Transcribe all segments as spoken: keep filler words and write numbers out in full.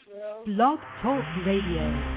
Blog Talk Radio.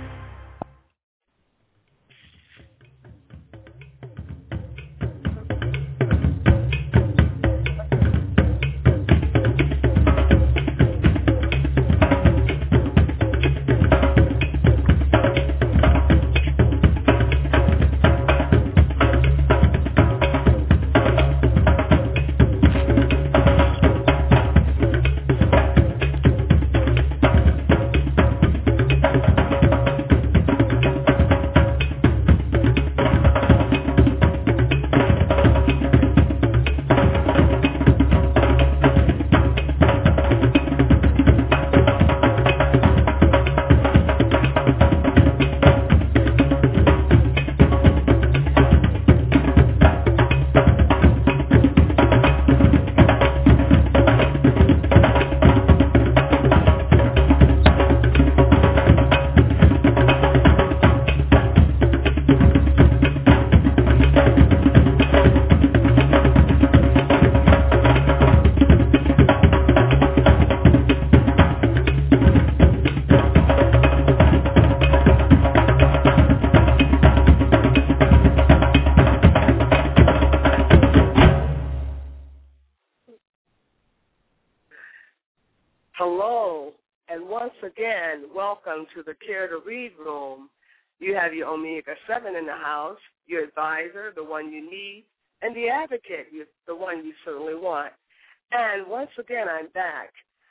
Welcome to the Care to Read room. You have your Omega seven in the house, your advisor, the one you need, and the advocate, the one you certainly want. And once again, I'm back.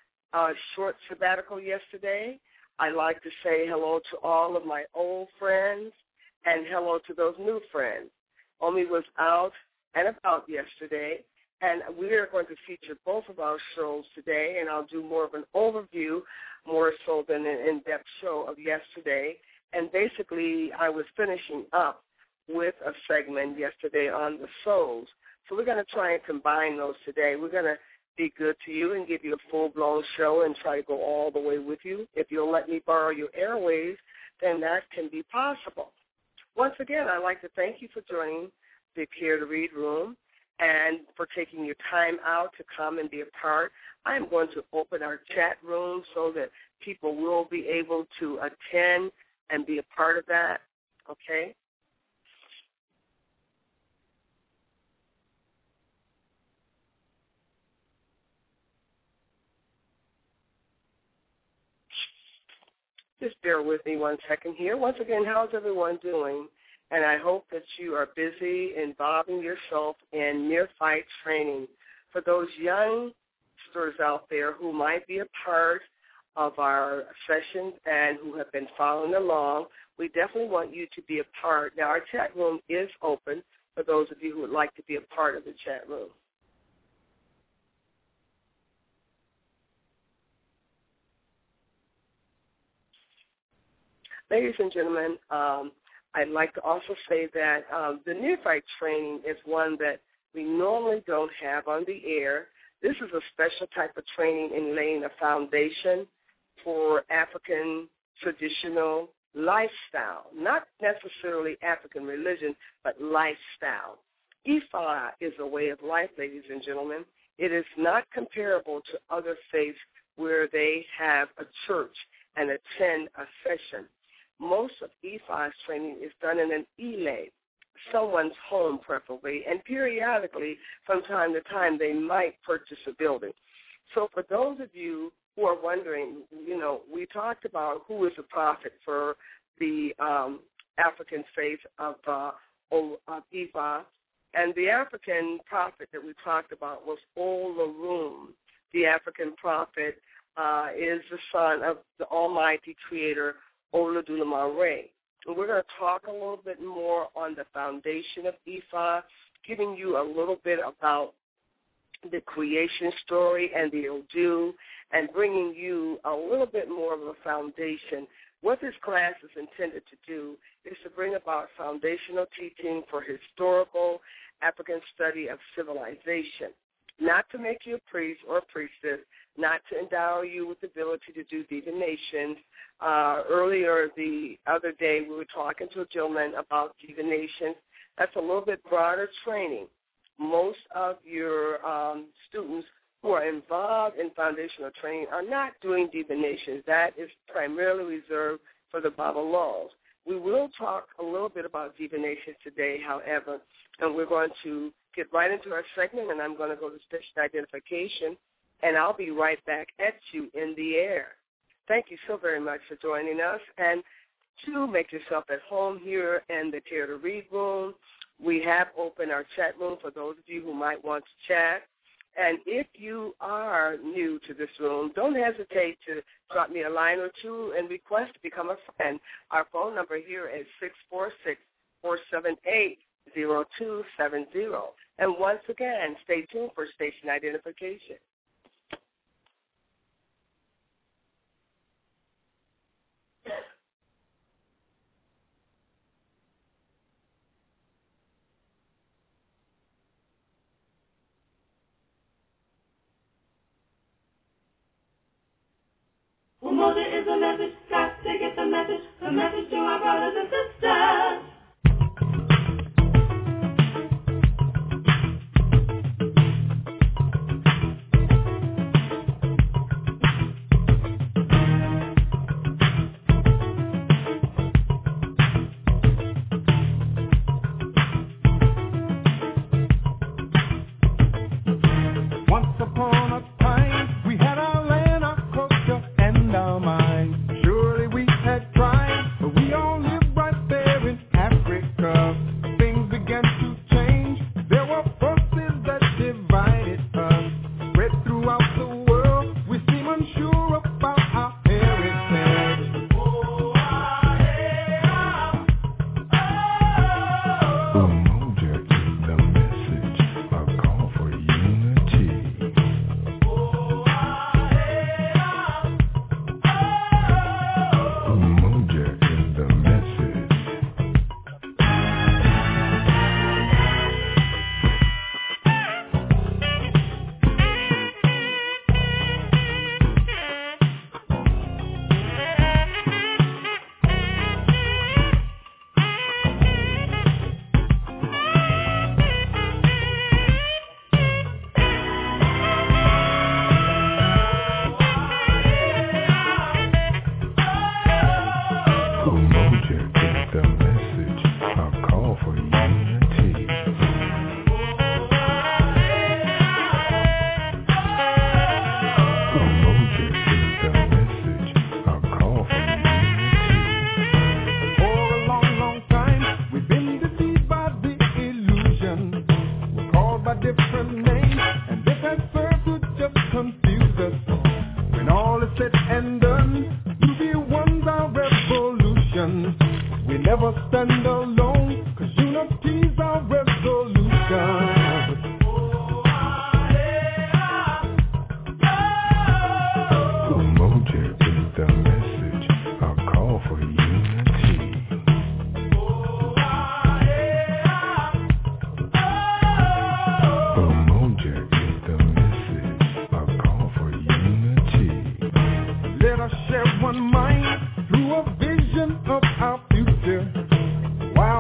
A short sabbatical yesterday. I'd like to say hello to all of my old friends and hello to those new friends. Omi was out and about yesterday, and we are going to feature both of our shows today, and I'll do more of an overview, more so than an in-depth show of yesterday. And basically, I was finishing up with a segment yesterday on the souls. So we're going to try and combine those today. We're going to be good to you and give you a full-blown show and try to go all the way with you. If you'll let me borrow your airwaves, then that can be possible. Once again, I'd like to thank you for joining the Care to Read room and for taking your time out to come and be a part. I am going to open our chat room so that people will be able to attend and be a part of that, okay? Just bear with me one second here. Once again, how's everyone doing? And I hope that you are busy involving yourself in near-fight training. For those youngsters out there who might be a part of our sessions and who have been following along, we definitely want you to be a part. Now, our chat room is open for those of you who would like to be a part of the chat room. Ladies and gentlemen, um, I'd like to also say that um, the near-fight training is one that we normally don't have on the air. This is a special type of training in laying a foundation for African traditional lifestyle, not necessarily African religion, but lifestyle. Ifa is a way of life, ladies and gentlemen. It is not comparable to other faiths where they have a church and attend a session. Most of Ifa's training is done in an ile, someone's home preferably, and periodically, from time to time, they might purchase a building. So for those of you who are wondering, you know, we talked about who is the prophet for the um, African faith of, uh, of Ifa, and the African prophet that we talked about was Olorun. The African prophet uh, is the son of the almighty creator, Olodumare. And we're going to talk a little bit more on the foundation of Ifa, giving you a little bit about the creation story and the Odu, and bringing you a little bit more of a foundation. What this class is intended to do is to bring about foundational teaching for historical African study of civilization, not to make you a priest or a priestess, not to endow you with the ability to do divinations. Uh, earlier the other day, we were talking to a gentleman about divinations. That's a little bit broader training. Most of your um, students who are involved in foundational training are not doing divinations. That is primarily reserved for the Baba laws. We will talk a little bit about divination today, however, and we're going to get right into our segment, and I'm going to go to station identification, and I'll be right back at you in the air. Thank you so very much for joining us, and to make yourself at home here in the Care to Read room, we have opened our chat room for those of you who might want to chat. And if you are new to this room, don't hesitate to drop me a line or two and request to become a friend. Our phone number here is six four six, four seven eight, zero two seven zero. And once again, stay tuned for station identification. Umoja is a message, got to get the message, the message to our brothers and sisters. Once upon a time, we had our land, our culture, and our mind. Surely we had tried, but we all lived right there in Africa. Things began to change. There were forces that divided us. Spread throughout the world, we seem unsure about our heritage. Oh, ah, hey, ah, oh. Umoja is the message, a call for unity. Umoja is the message. Umoja is the message, a call for unity. Umoja is the message, a call for unity. For a long, long time, we've been deceived by the illusion. We're called by different names, and this has served to just confuse us. When all is said and done, to be one's our revolution. We never stand alone, cause unity's our resolution. Umoja is the message, a call for unity. Umoja is the message, a call for unity. Let us share one mind through a vision of our future. Why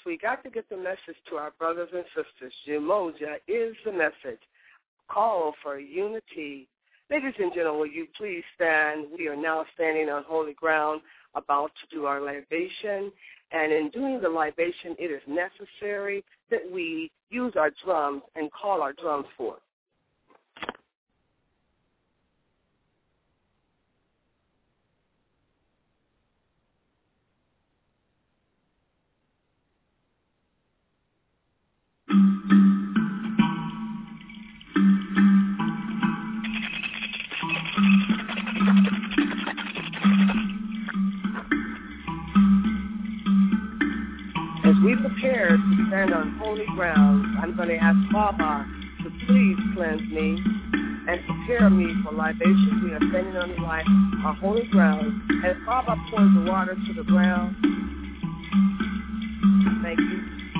we got to get the message to our brothers and sisters. Umoja is the message. Call for unity. Ladies and gentlemen, will you please stand? We are now standing on holy ground, about to do our libation. And in doing the libation, it is necessary that we use our drums and call our drums forth. As we prepare to stand on holy ground, I'm going to ask Baba to please cleanse me and prepare me for libation. We are standing on the light, our holy ground. As Baba pours the water to the ground, thank you.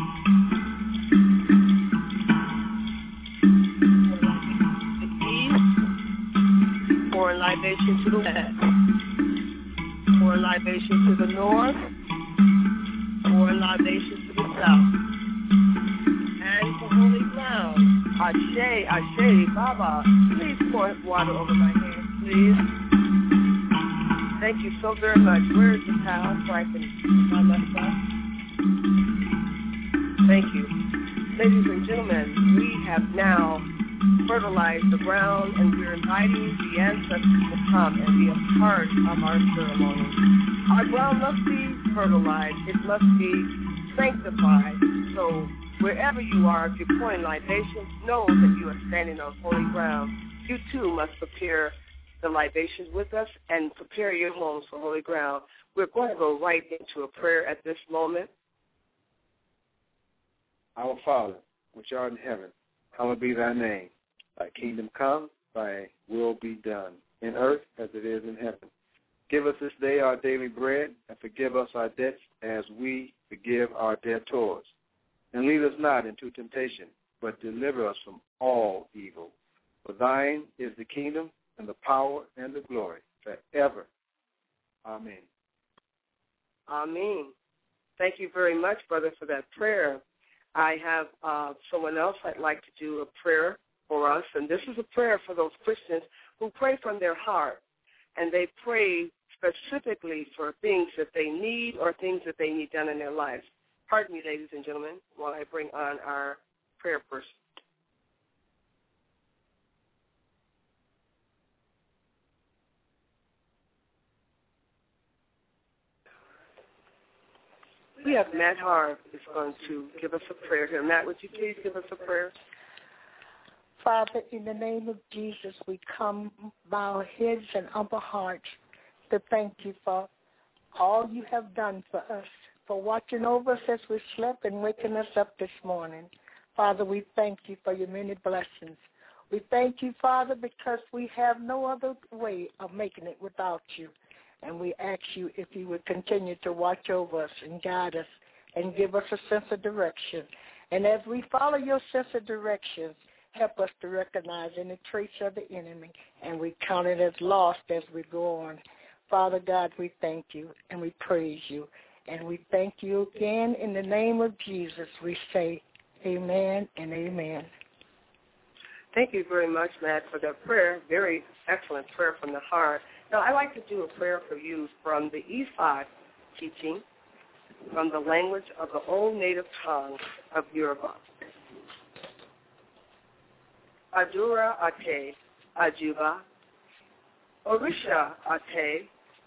Pour libation to the west. Pour libation to the north. Pour libation to the south. And for holy ground, Ashe, Ashe, Baba, please pour water over my hands, please. Thank you so very much. Where is the towel so I can find myself? Thank you. Ladies and gentlemen, we have now fertilized the ground, and we're inviting the ancestors to come and be a part of our ceremony. Our ground must be fertilized. It must be sanctified. So wherever you are, if you're pouring libations, know that you are standing on holy ground. You too must prepare the libations with us and prepare your homes for holy ground. We're going to go right into a prayer at this moment. Our Father, which art in heaven, hallowed be thy name. Thy kingdom come, thy will be done, in earth as it is in heaven. Give us this day our daily bread, and forgive us our debts as we forgive our debtors. And lead us not into temptation, but deliver us from all evil. For thine is the kingdom, and the power, and the glory, forever. Amen. Amen. Thank you very much, brother, for that prayer. I have uh, someone else I'd like to do a prayer for us, and this is a prayer for those Christians who pray from their heart, and they pray specifically for things that they need or things that they need done in their lives. Pardon me, ladies and gentlemen, while I bring on our prayer person. We have Matt Harv is going to give us a prayer here. Matt, would you please give us a prayer? Father, in the name of Jesus, we come bow our heads and humble hearts to thank you for all you have done for us, for watching over us as we slept and waking us up this morning. Father, we thank you for your many blessings. We thank you, Father, because we have no other way of making it without you. And we ask you if you would continue to watch over us and guide us and give us a sense of direction. And as we follow your sense of direction, help us to recognize any traits of the enemy, and we count it as lost as we go on. Father God, we thank you and we praise you. And we thank you again in the name of Jesus. We say amen and amen. Thank you very much, Matt, for that prayer. Very excellent prayer from the heart. Now, I'd like to do a prayer for you from the Ifa teaching, from the language of the old native tongue of Yoruba. Adura ate, Ajuba, Orisha ate,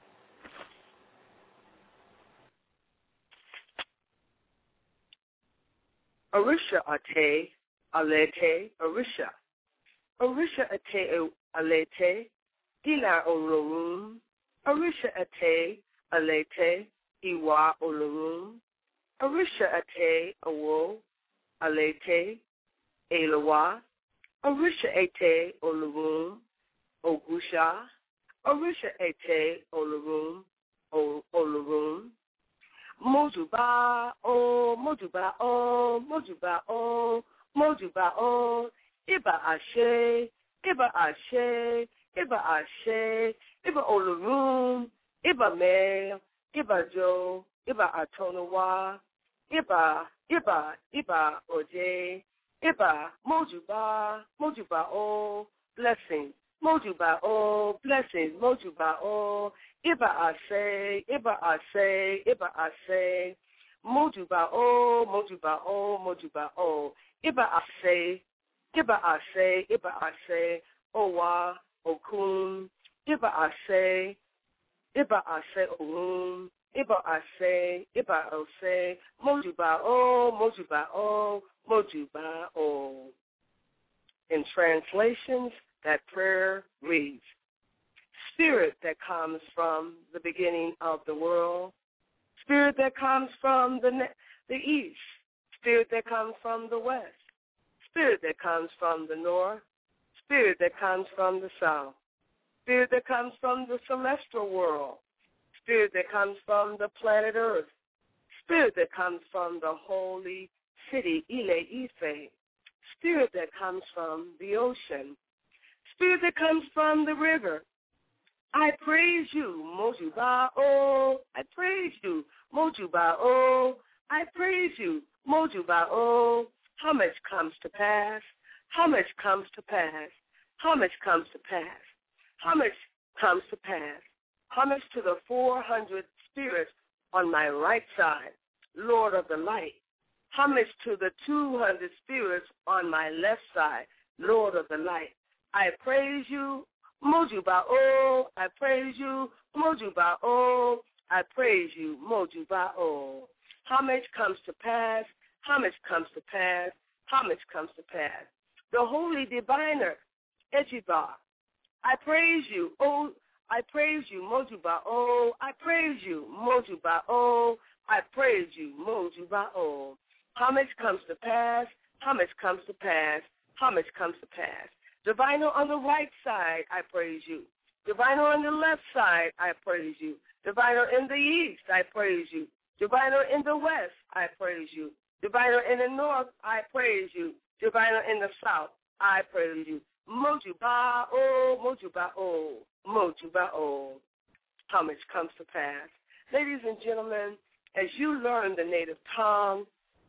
Orisha ate, Alete, Orisha. Orisha ate, Alete, Dila Olorun, Orisha ate, Alete, Iwa Olorun, Orisha ate, Awo, Alete, Elawa, Orisha ate, Olorun, Ogusha, Orisha ate, Olorun, Olorun, Mojuba, oh, Mojuba, oh, Mojuba, oh, Mojuba, oh, Iba Ashe, Iba Ashe, Iba Ashe, Iba Olorun, Iba Me, Iba Jo, Iba Atonawa, Iba, Iba, Iba, Oje, Iba, Mojuba, Mojuba, O, blessings, Mojuba, O, blessings, Mojuba, O, Iba, Ase, Iba, Ase, Iba, Ase, Mojuba, O, Mojuba, O, Mojuba, O, Iba, Ase, Iba, Ase, Iba, Ase, Owa, Okun, Iba, Ase, Iba, Ase, Oun, Iba Ase, Iba Ose, Mojuba O, Mojuba O, Mojuba O. In translations, that prayer reads, Spirit that comes from the beginning of the world, Spirit that comes from the, ne- the east, Spirit that comes from the west, Spirit that comes from the north, Spirit that comes from the south, Spirit that comes from the celestial world, Spirit that comes from the planet Earth, Spirit that comes from the holy city, Ile Ife, Spirit that comes from the ocean, Spirit that comes from the river. I praise you, Mojuba O. I praise you, Mojuba O. I praise you, Mojuba O. How much comes to pass? How much comes to pass? How much comes to pass? How much comes to pass? Homage to the four hundred spirits on my right side, Lord of the light. Homage to the two hundred spirits on my left side, Lord of the light. I praise you, Mojuba O. I praise you, Mojuba O. I praise you, Mojuba O. Homage comes to pass. Homage comes to pass. Homage comes to pass. The holy diviner, Ejiba. I praise you, O. I praise you, Mojuba O. I praise you, Mojuba O. I praise you, Mojuba O. Homage comes to pass. Homage comes to pass. Homage comes to pass. Diviner on the right side, I praise you. Diviner on the left side, I praise you. Diviner in the east, I praise you. Diviner in the west, I praise you. Diviner in the north, I praise you. Diviner in the south, I praise you. Mojuba O, Mojuba O, Mojuba O. Homage comes to pass. Ladies and gentlemen, as you learn the native tongue,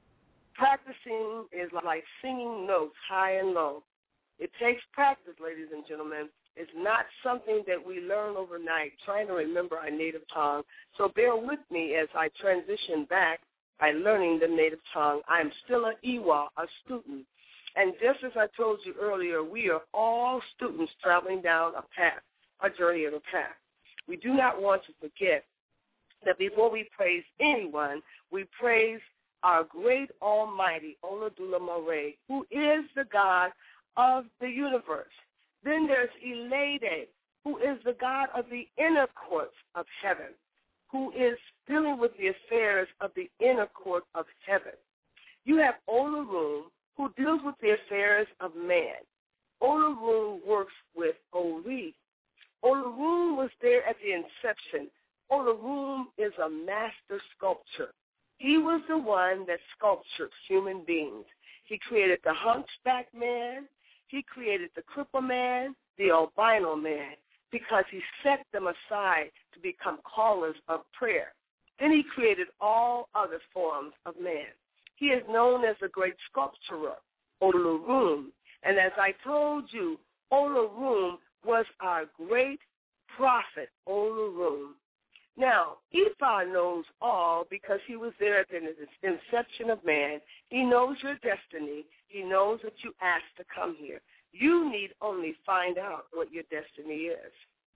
practicing is like singing notes high and low. It takes practice, ladies and gentlemen. It's not something that we learn overnight, trying to remember our native tongue. So bear with me as I transition back by learning the native tongue. I'm still an Iwa, a student. And just as I told you earlier, we are all students traveling down a path, a journey of a path. We do not want to forget that before we praise anyone, we praise our great almighty Oladula Mare, who is the God of the universe. Then there's Elede, who is the God of the inner courts of heaven, who is dealing with the affairs of the inner court of heaven. You have Olorun, who deals with the affairs of man. Olorun works with Ori. Olorun was there at the inception. Olorun is a master sculptor. He was the one that sculptured human beings. He created the hunchback man. He created the cripple man, the albino man, because he set them aside to become callers of prayer. Then he created all other forms of man. He is known as the great sculptor, Olorun. And as I told you, Olorun was our great prophet, Olorun. Now, Ifa knows all because he was there at the inception of man. He knows your destiny. He knows that you asked to come here. You need only find out what your destiny is.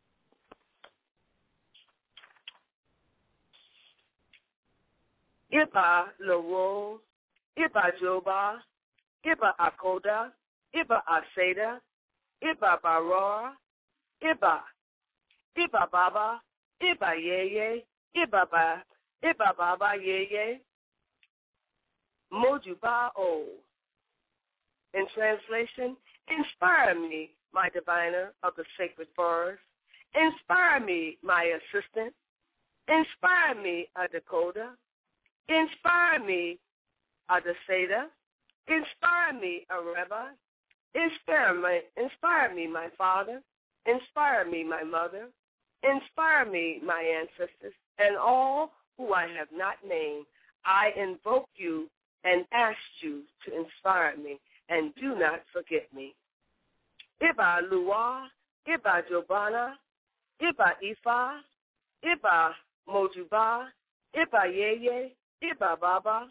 Iba Loro, Iba Joba, Iba Akoda, Iba Aseda, Iba Barora, Iba, Iba Baba, Iba Yeye, Iba Ba, Iba Baba Yeye, Mojuba O. In translation, inspire me, my diviner of the sacred forest. Inspire me, my assistant. Inspire me, a Dakota. Inspire me, a Deseda. Inspire me, a Rebbe. Inspire me, inspire me, my father. Inspire me, my mother. Inspire me, my ancestors, and all who I have not named. I invoke you and ask you to inspire me, and do not forget me. Iba Luwa, Iba Jobana, Iba Ifa, Iba Mojuba, Iba Yeye, Iba Baba.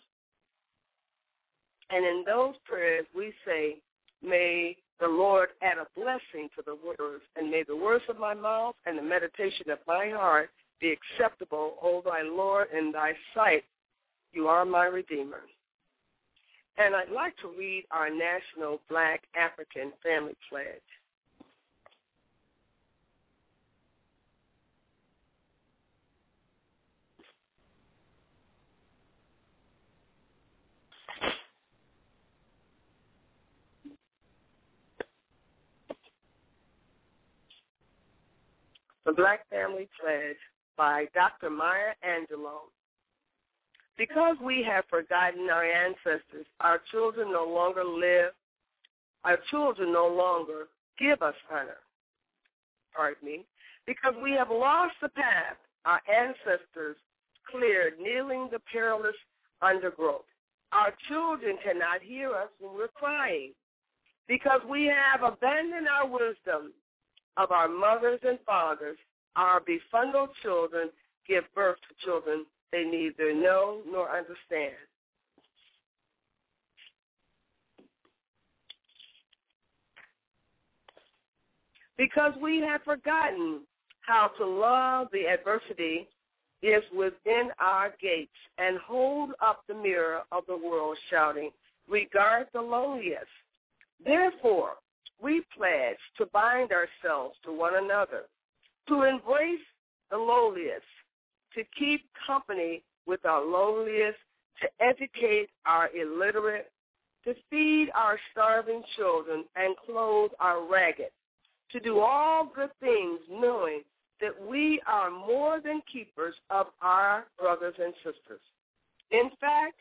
And in those prayers we say, may the Lord add a blessing to the words, and may the words of my mouth and the meditation of my heart be acceptable, O thy Lord, in thy sight. You are my Redeemer. And I'd like to read our National Black African Family Pledge. The Black Family Pledge by Doctor Maya Angelou. Because we have forgotten our ancestors, our children no longer live, our children no longer give us honor. Pardon me. Because we have lost the path our ancestors cleared, kneeling the perilous undergrowth. Our children cannot hear us when we're crying. Because we have abandoned our wisdom of our mothers and fathers, our befuddled children give birth to children they neither know nor understand. Because we have forgotten how to love the adversity is within our gates, and hold up the mirror of the world shouting, regard the loneliest. Therefore, we pledge to bind ourselves to one another, to embrace the lowliest, to keep company with our loneliest, to educate our illiterate, to feed our starving children and clothe our ragged, to do all good things knowing that we are more than keepers of our brothers and sisters. In fact,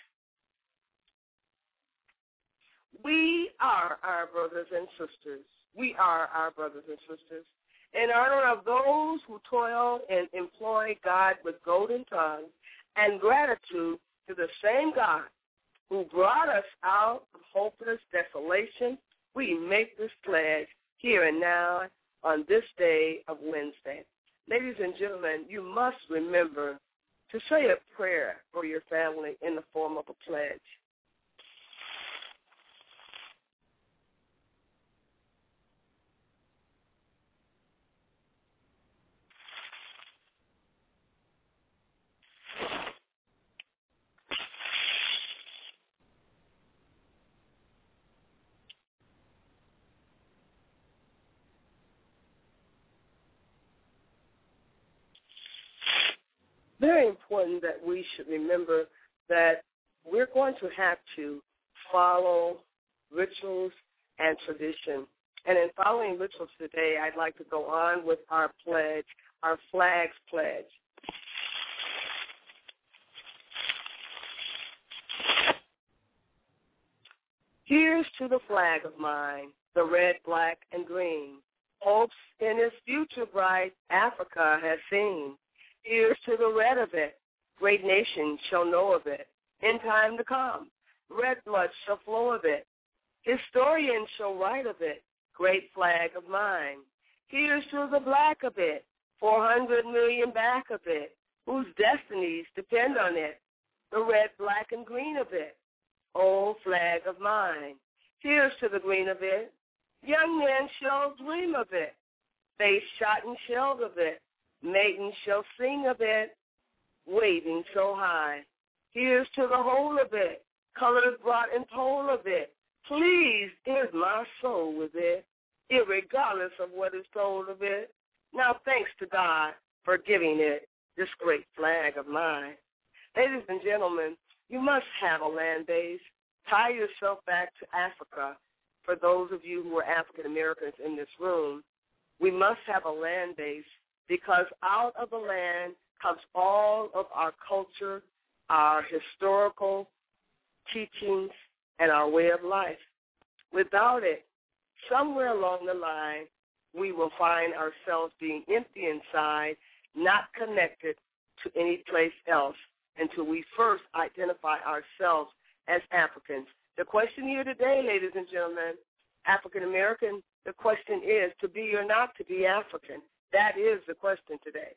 we are our brothers and sisters. We are our brothers and sisters. In honor of those who toil and employ God with golden tongues, and gratitude to the same God who brought us out of hopeless desolation, we make this pledge here and now on this day of Wednesday. Ladies and gentlemen, you must remember to say a prayer for your family in the form of a pledge. Very important that we should remember that we're going to have to follow rituals and tradition. And in following rituals today, I'd like to go on with our pledge, our flag's pledge. Here's to the flag of mine, the red, black, and green. Hopes in its future bright Africa has seen. Here's to the red of it. Great nations shall know of it. In time to come, red blood shall flow of it. Historians shall write of it. Great flag of mine. Here's to the black of it. Four hundred million back of it, whose destinies depend on it. The red, black, and green of it. Oh, flag of mine. Here's to the green of it. Young men shall dream of it. Face shot and shelled of it. Maidens shall sing of it, waving so high. Here's to the whole of it, colors brought and told of it. Pleased is my soul with it, irregardless of what is told of it. Now thanks to God for giving it this great flag of mine. Ladies and gentlemen, you must have a land base. Tie yourself back to Africa. For those of you who are African Americans in this room, we must have a land base, because out of the land comes all of our culture, our historical teachings, and our way of life. Without it, somewhere along the line, we will find ourselves being empty inside, not connected to any place else until we first identify ourselves as Africans. The question here today, ladies and gentlemen, African American, the question is to be or not to be African. That is the question today.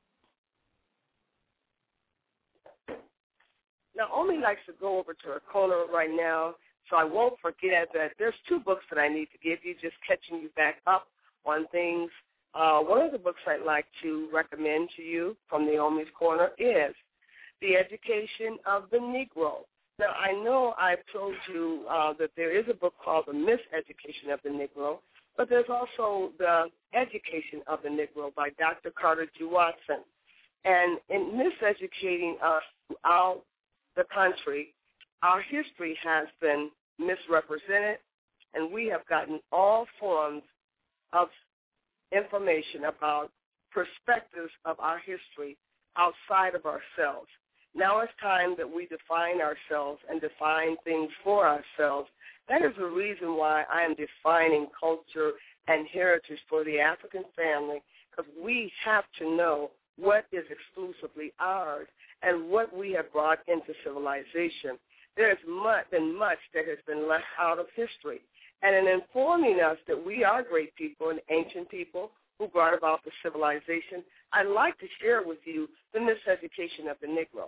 Now, Omi likes to go over to her corner right now, so I won't forget that there's two books that I need to give you, just catching you back up on things. Uh, one of the books I'd like to recommend to you from Naomi's Corner is The Education of the Negro. Now, I know I've told you uh, that there is a book called The Miseducation of the Negro, but there's also The Education of the Negro by Doctor Carter G. Woodson. And in miseducating us throughout the country, our history has been misrepresented, and we have gotten all forms of information about perspectives of our history outside of ourselves. Now it's time that we define ourselves and define things for ourselves. That is the reason why I am defining culture and heritage for the African family, because we have to know what is exclusively ours and what we have brought into civilization. There has much, been much that has been left out of history. And in informing us that we are great people and ancient people who brought about the civilization, I'd like to share with you The Miseducation of the Negro.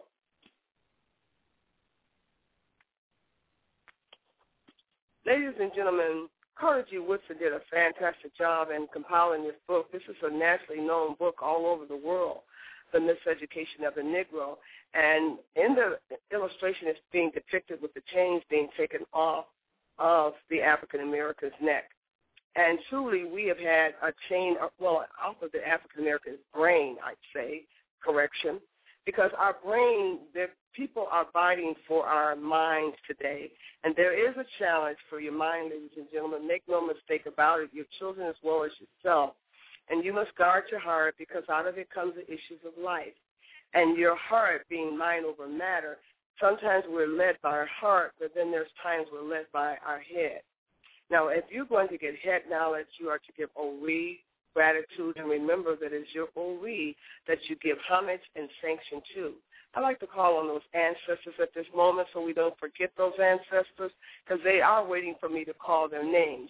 Ladies and gentlemen, Carter G. Woodson did a fantastic job in compiling this book. This is a nationally known book all over the world, The Miseducation of the Negro. And in the illustration, it's being depicted with the chains being taken off of the African American's neck. And truly, we have had a chain, well, off of the African American's brain, I'd say, correction, because our brain, the people are fighting for our minds today. And there is a challenge for your mind, ladies and gentlemen. Make no mistake about it, your children as well as yourself. And you must guard your heart, because out of it comes the issues of life. And your heart being mind over matter, sometimes we're led by our heart, but then there's times we're led by our head. Now, if you're going to get head knowledge, you are to give Ori, gratitude, and remember that it's your Ori that you give homage and sanction to. I like to call on those ancestors at this moment so we don't forget those ancestors, because they are waiting for me to call their names.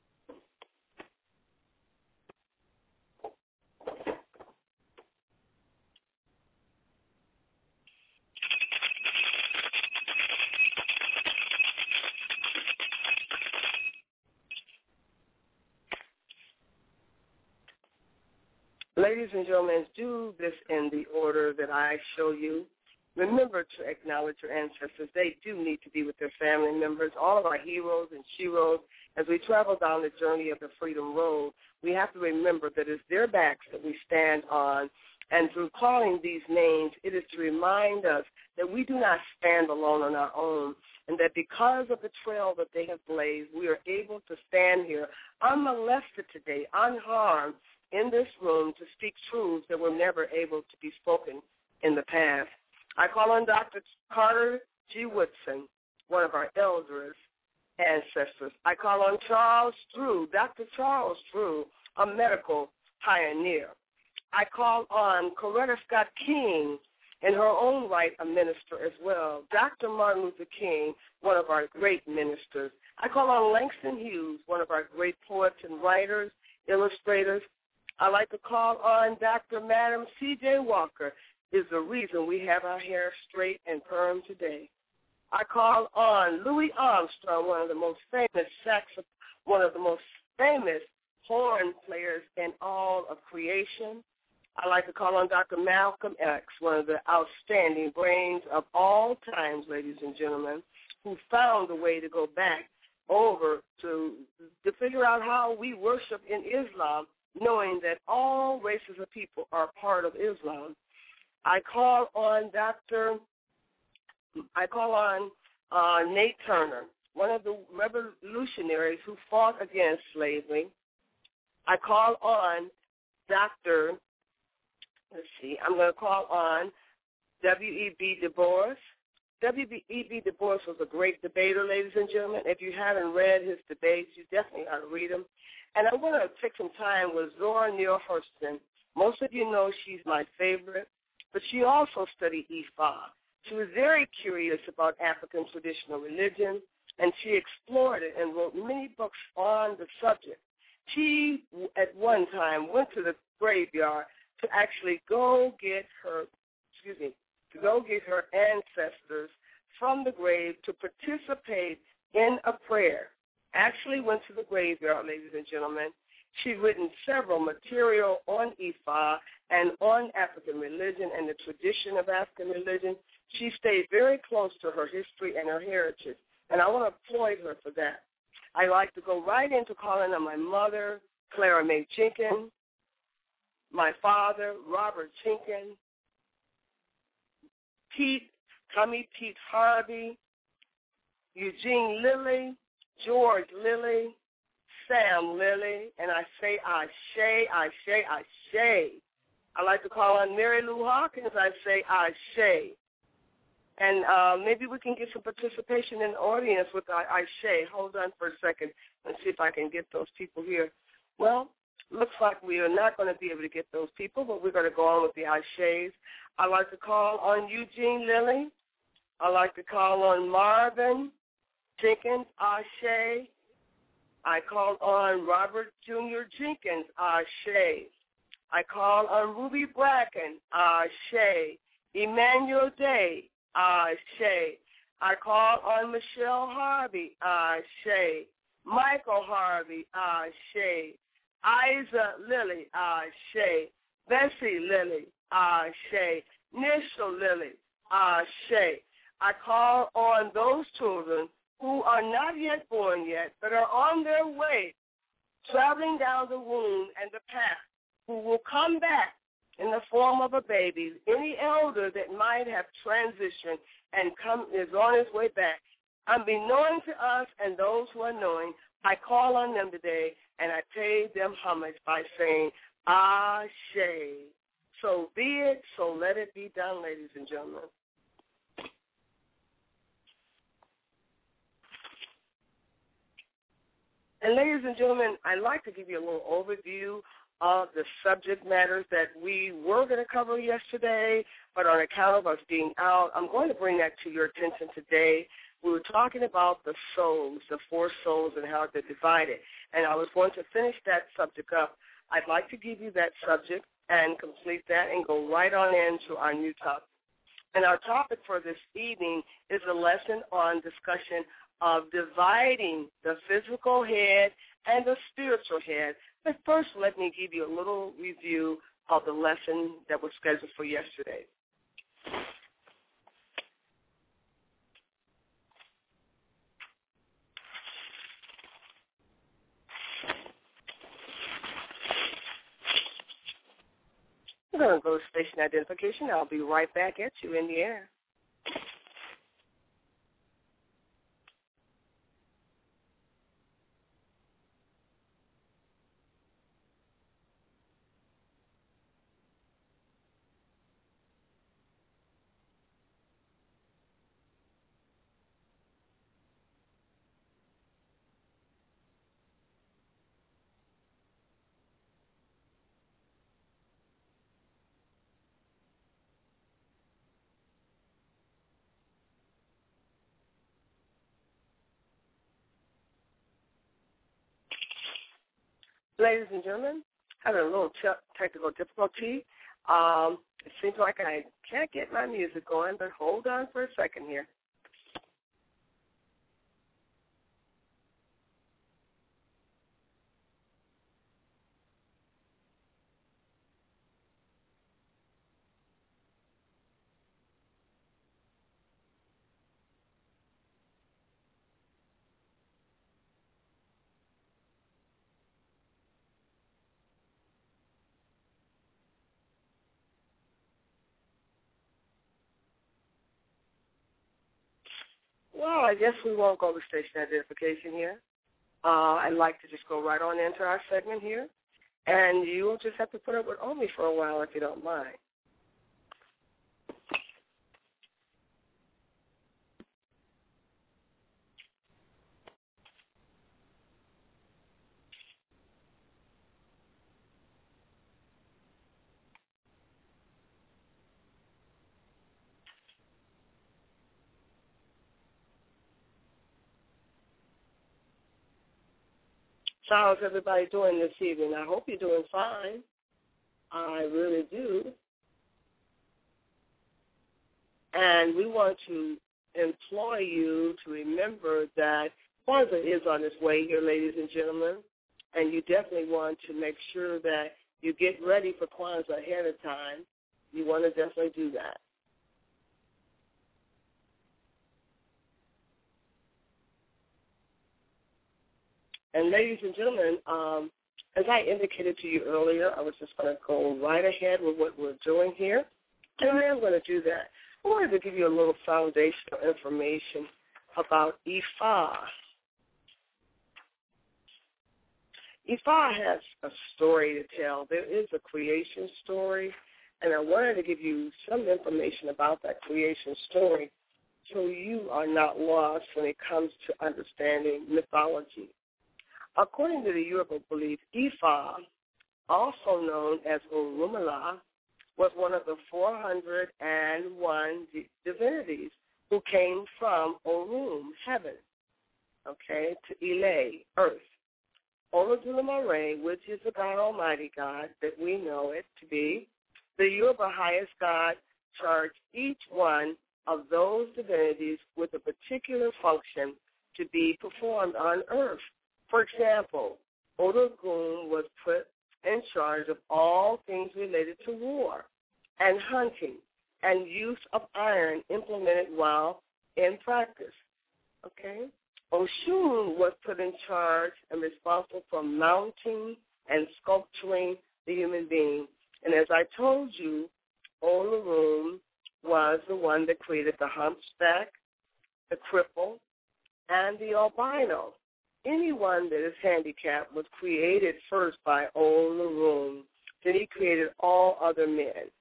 Ladies and gentlemen, do this in the order that I show you. Remember to acknowledge your ancestors. They do need to be with their family members. All of our heroes and sheroes, as we travel down the journey of the Freedom Road, we have to remember that it's their backs that we stand on. And through calling these names, it is to remind us that we do not stand alone on our own, and that because of the trail that they have blazed, we are able to stand here unmolested today, unharmed, in this room to speak truths that were never able to be spoken in the past. I call on Doctor Carter G. Woodson, one of our elders, ancestors. I call on Charles Drew, Doctor Charles Drew, a medical pioneer. I call on Coretta Scott King, in her own right, a minister as well. Doctor Martin Luther King, one of our great ministers. I call on Langston Hughes, one of our great poets and writers, illustrators. I like to call on Doctor Madam C J Walker, is the reason we have our hair straight and perm today. I call on Louis Armstrong, one of the most famous sax, one of the most famous horn players in all of creation. I like to call on Doctor Malcolm X, one of the outstanding brains of all times, ladies and gentlemen, who found a way to go back over to to figure out how we worship in Islam, knowing that all races of people are part of Islam. I call on Doctor I call on uh, Nate Turner, one of the revolutionaries who fought against slavery. I call on Doctor Let's see, I'm going to call on W E B Du Bois. W E B Du Bois was a great debater, ladies and gentlemen. If you haven't read his debates, you definitely ought to read them. And I'm going to take some time with Zora Neale Hurston. Most of you know she's my favorite, but she also studied Ifa. She was very curious about African traditional religion, and she explored it and wrote many books on the subject. She, at one time, went to the graveyard to actually go get her, excuse me, to go get her ancestors from the grave to participate in a prayer. Actually went to the graveyard, ladies and gentlemen. She's written several material on Ifa and on African religion and the tradition of African religion. She stayed very close to her history and her heritage, and I want to applaud her for that. I like to go right into calling on my mother, Clara Mae Jenkins, my father, Robert Jenkins, Pete, Tommy Pete Harvey, Eugene Lilly, George Lilly, Sam Lilly, and I say Ashe, Ashe, Ashe. I like to call on Mary Lou Hawkins. I say Ashe. And uh, maybe we can get some participation in the audience with Ashe. Hold on for a second and see if I can get those people here. Well, looks like we are not going to be able to get those people, but we're going to go on with the Ashes. I like to call on Eugene Lilly. I like to call on Marvin Jenkins, Ashe. I call on Robert Junior Jenkins, Ashe. I call on Ruby Bracken, Ashe. Emmanuel Day, Ashe. I call on Michelle Harvey, Ashe. Michael Harvey, Ashe. Isa Lilly, Ashe. Bessie Lilly, Ashe. Nishal Lilly, Ashe. I call on those children who are not yet born yet, but are on their way, traveling down the womb and the path, who will come back in the form of a baby. Any elder that might have transitioned and come is on his way back. Unbeknown to us and those who are knowing, I call on them today, and I pay them homage by saying, Ashe. So be it, so let it be done, ladies and gentlemen. And ladies and gentlemen, I'd like to give you a little overview of the subject matters that we were going to cover yesterday, but on account of us being out, I'm going to bring that to your attention today. We were talking about the souls, the four souls, and how they're divided. And I was going to finish that subject up. I'd like to give you that subject and complete that and go right on into our new topic. And our topic for this evening is a lesson on discussion of dividing the physical head and the spiritual head. But first, let me give you a little review of the lesson that was scheduled for yesterday. We're going to go to station identification. I'll be right back at you in the air. Ladies and gentlemen, having a little te- technical difficulty. Um, it seems like I can't get my music going, but hold on for a second here. Well, I guess we won't go to station identification here. Uh, I'd like to just go right on into our segment here, and you'll just have to put up with Omi for a while if you don't mind. So how's everybody doing this evening? I hope you're doing fine. I really do. And we want to employ you to remember that Kwanzaa is on its way here, ladies and gentlemen, and you definitely want to make sure that you get ready for Kwanzaa ahead of time. You want to definitely do that. And ladies and gentlemen, um, as I indicated to you earlier, I was just going to go right ahead with what we're doing here, and I am going to do that. I wanted to give you a little foundational information about Ifa. Ifa has a story to tell. There is a creation story, and I wanted to give you some information about that creation story so you are not lost when it comes to understanding mythology. According to the Yoruba belief, Ifa, also known as Orunmila, was one of the four hundred one divinities who came from Orun, heaven, okay, to Ile, earth. Olodumare, which is the God Almighty God that we know it to be, the Yoruba highest God, charged each one of those divinities with a particular function to be performed on earth. For example, Odogun was put in charge of all things related to war and hunting and use of iron implemented while in practice. Okay? Oshun was put in charge and responsible for mounting and sculpturing the human being. And as I told you, Olorun was the one that created the hunchback, the cripple, and the albino. Anyone that is handicapped was created first by Olorun. Then he created all other men.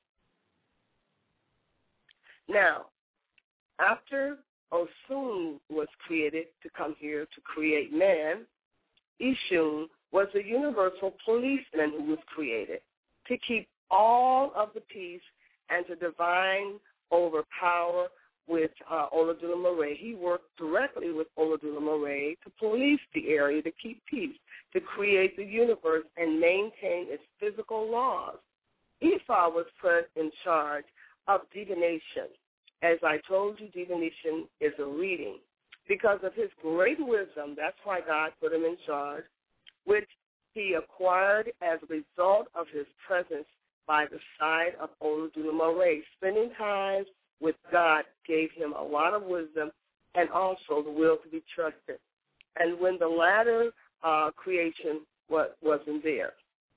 Now, after Osun was created to come here to create man, Ishun was the universal policeman who was created to keep all of the peace and to divine over power with uh, Olodumare. He worked directly with Olodumare to police the area, to keep peace, to create the universe and maintain its physical laws. Ifa was put in charge of divination. As I told you, divination is a reading. Because of his great wisdom, that's why God put him in charge, which he acquired as a result of his presence by the side of Olodumare. Spending time with God gave him a lot of wisdom and also the will to be trusted. And when the latter uh, creation was, wasn't there.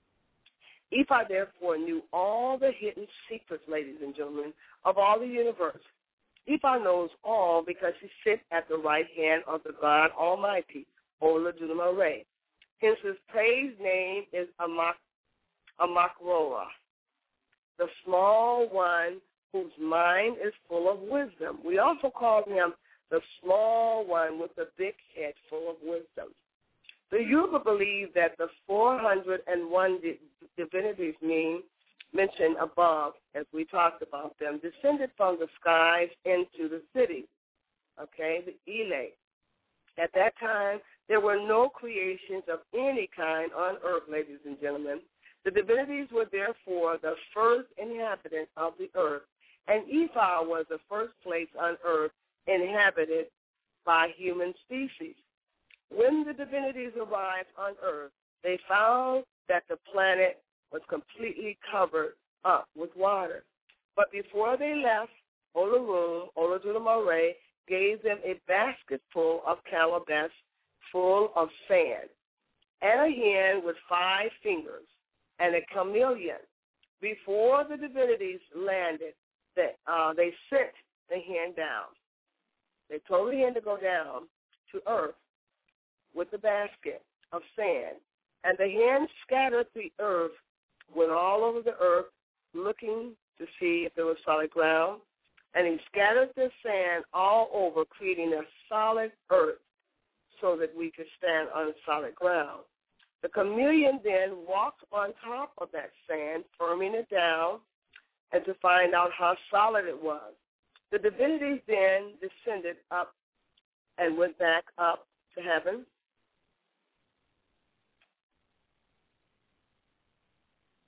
Ifa, therefore, knew all the hidden secrets, ladies and gentlemen, of all the universe. Ifa knows all because he sits at the right hand of the God Almighty, Olodumare. Hence his praise name is Amak, Amakroa, the small one whose mind is full of wisdom. We also call him the small one with the big head full of wisdom. The Yoruba believe that the four hundred one di- divinities mean, mentioned above, as we talked about them, descended from the skies into the city, okay, the Ile. At that time, there were no creations of any kind on earth, ladies and gentlemen. The divinities were therefore the first inhabitant of the earth, and Ifa was the first place on earth inhabited by human species. When the divinities arrived on earth, they found that the planet was completely covered up with water. But before they left, Olorun, Olodumare, gave them a basket full of calabash full of sand, and a hand with five fingers, and a chameleon. Before the divinities landed, they, uh, they sent the hand down. They told the hand to go down to earth with the basket of sand, and the hand scattered the earth, went all over the earth looking to see if there was solid ground, and he scattered the sand all over, creating a solid earth so that we could stand on solid ground. The chameleon then walked on top of that sand, firming it down, and to find out how solid it was. The divinities then descended up and went back up to heaven.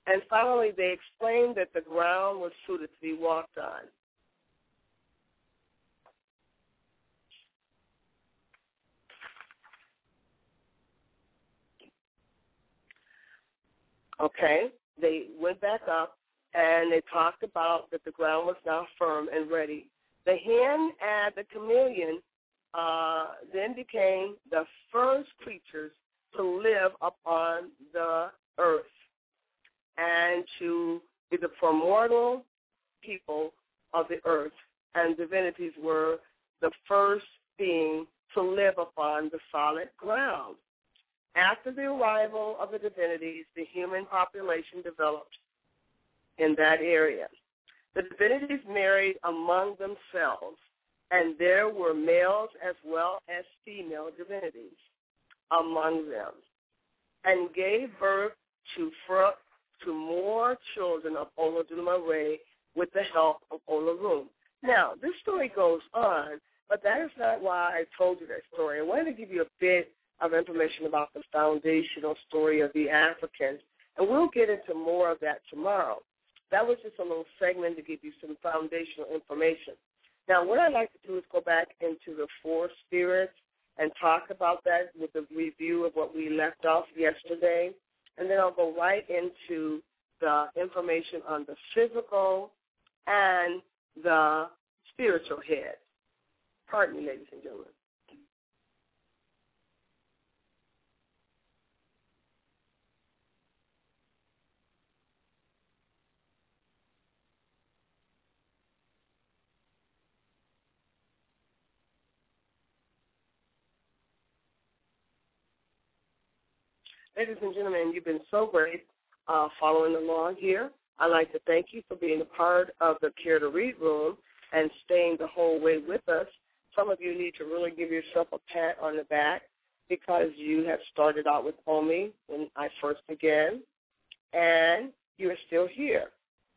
And finally, they explained that the ground was suited to be walked on. Okay, they went back up, and they talked about that the ground was now firm and ready. The hen and the chameleon uh, then became the first creatures to live upon the earth and to be the primordial people of the earth, and divinities were the first being to live upon the solid ground. After the arrival of the divinities, the human population developed in that area. The divinities married among themselves, and there were males as well as female divinities among them, and gave birth to fr- to more children of Olodumare with the help of Olorun. Now, this story goes on, but that is not why I told you that story. I wanted to give you a bit of information about the foundational story of the Africans, and we'll get into more of that tomorrow. That was just a little segment to give you some foundational information. Now, what I'd like to do is go back into the four spirits and talk about that with a review of what we left off yesterday, and then I'll go right into the information on the physical and the spiritual head. Pardon me, ladies and gentlemen. Ladies and gentlemen, you've been so great uh, following along here. I'd like to thank you for being a part of the Care to Read room and staying the whole way with us. Some of you need to really give yourself a pat on the back because you have started out with Omi when I first began, and you're still here.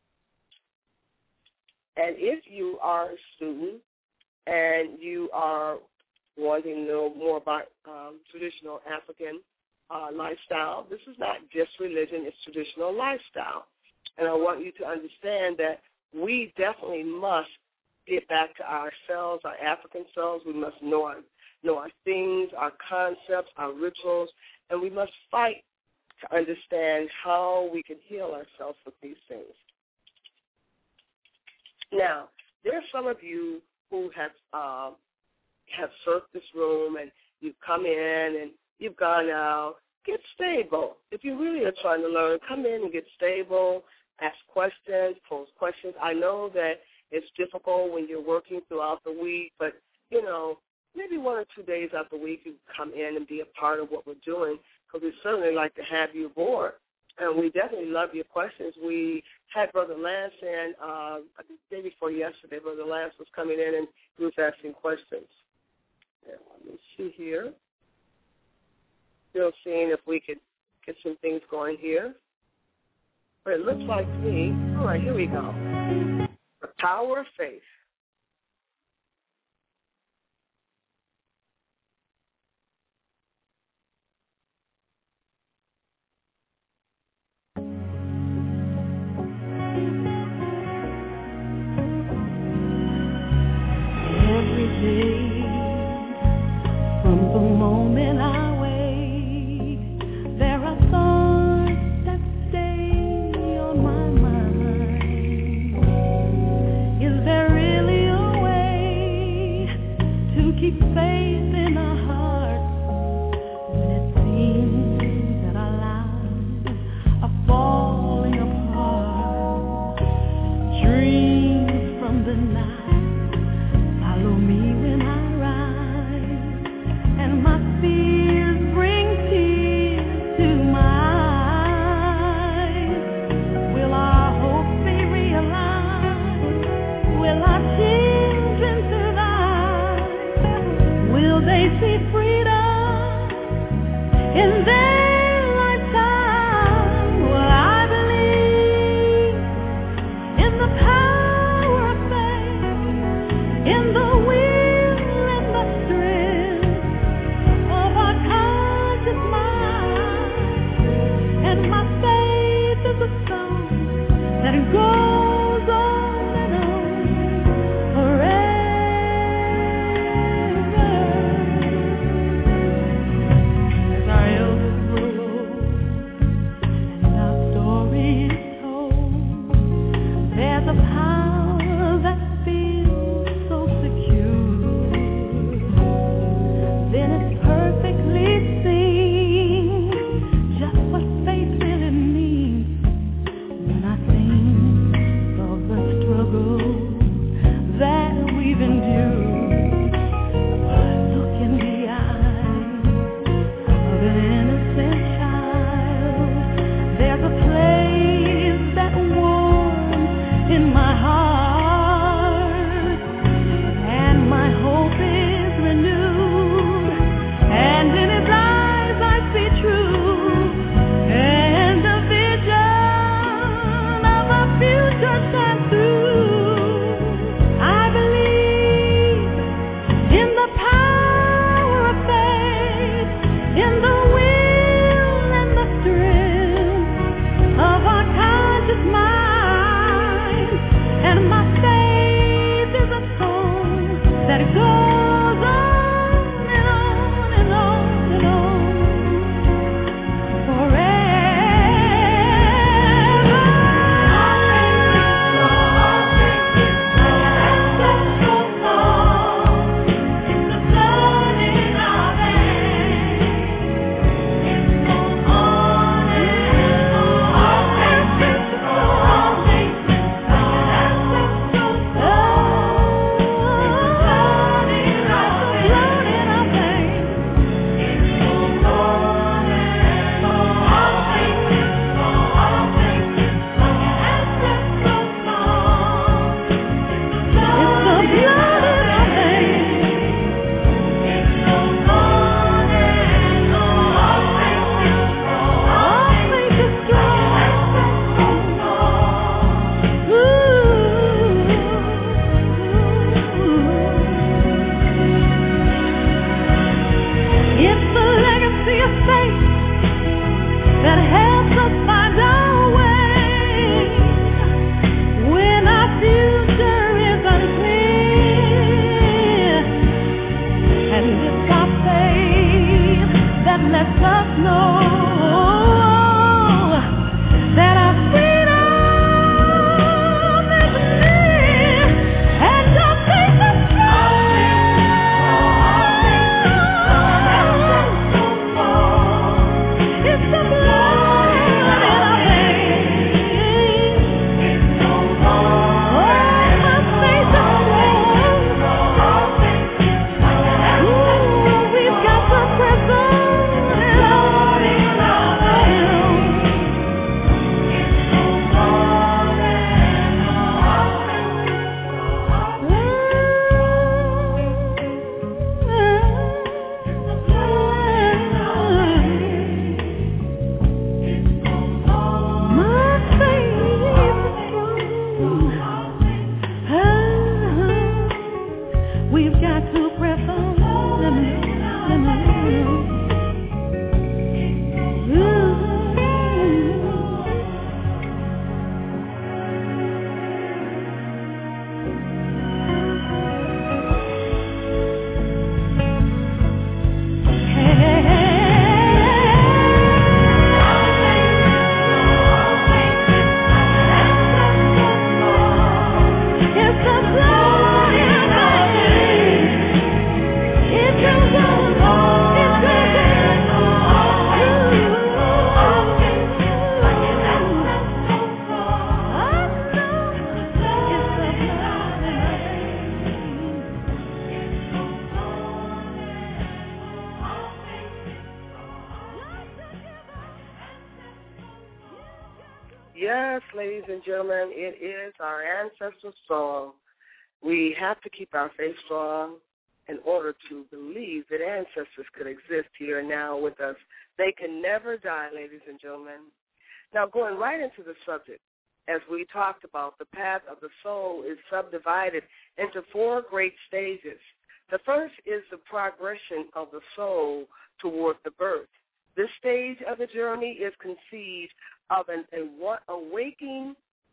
And if you are a student and you are wanting to know more about um, traditional African Uh, lifestyle. This is not just religion, it's traditional lifestyle. And I want you to understand that we definitely must get back to ourselves, our African selves. We must know our, know our things, our concepts, our rituals, and we must fight to understand how we can heal ourselves with these things. Now, there are some of you who have, uh, have surfed this room and you've come in and you've gone out. Get stable. If you really are trying to learn, come in and get stable, ask questions, pose questions. I know that it's difficult when you're working throughout the week, but, you know, maybe one or two days out the week you come in and be a part of what we're doing, because we certainly like to have you aboard. And we definitely love your questions. We had Brother Lance in, uh, I think the day before yesterday, Brother Lance was coming in and he was asking questions. Yeah, let me see here. Still seeing if we could get some things going here. But it looks like to me, all right, here we go. The power of faith. Every day, from the moment I there are thoughts that stay on my mind. Is there Yes, ladies and gentlemen, it is our ancestral song. We have to keep our faith strong in order to believe that ancestors could exist here and now with us. They can never die, ladies and gentlemen. Now, going right into the subject, as we talked about, the path of the soul is subdivided into four great stages. The first is the progression of the soul toward the birth. This stage of the journey is conceived of an awakening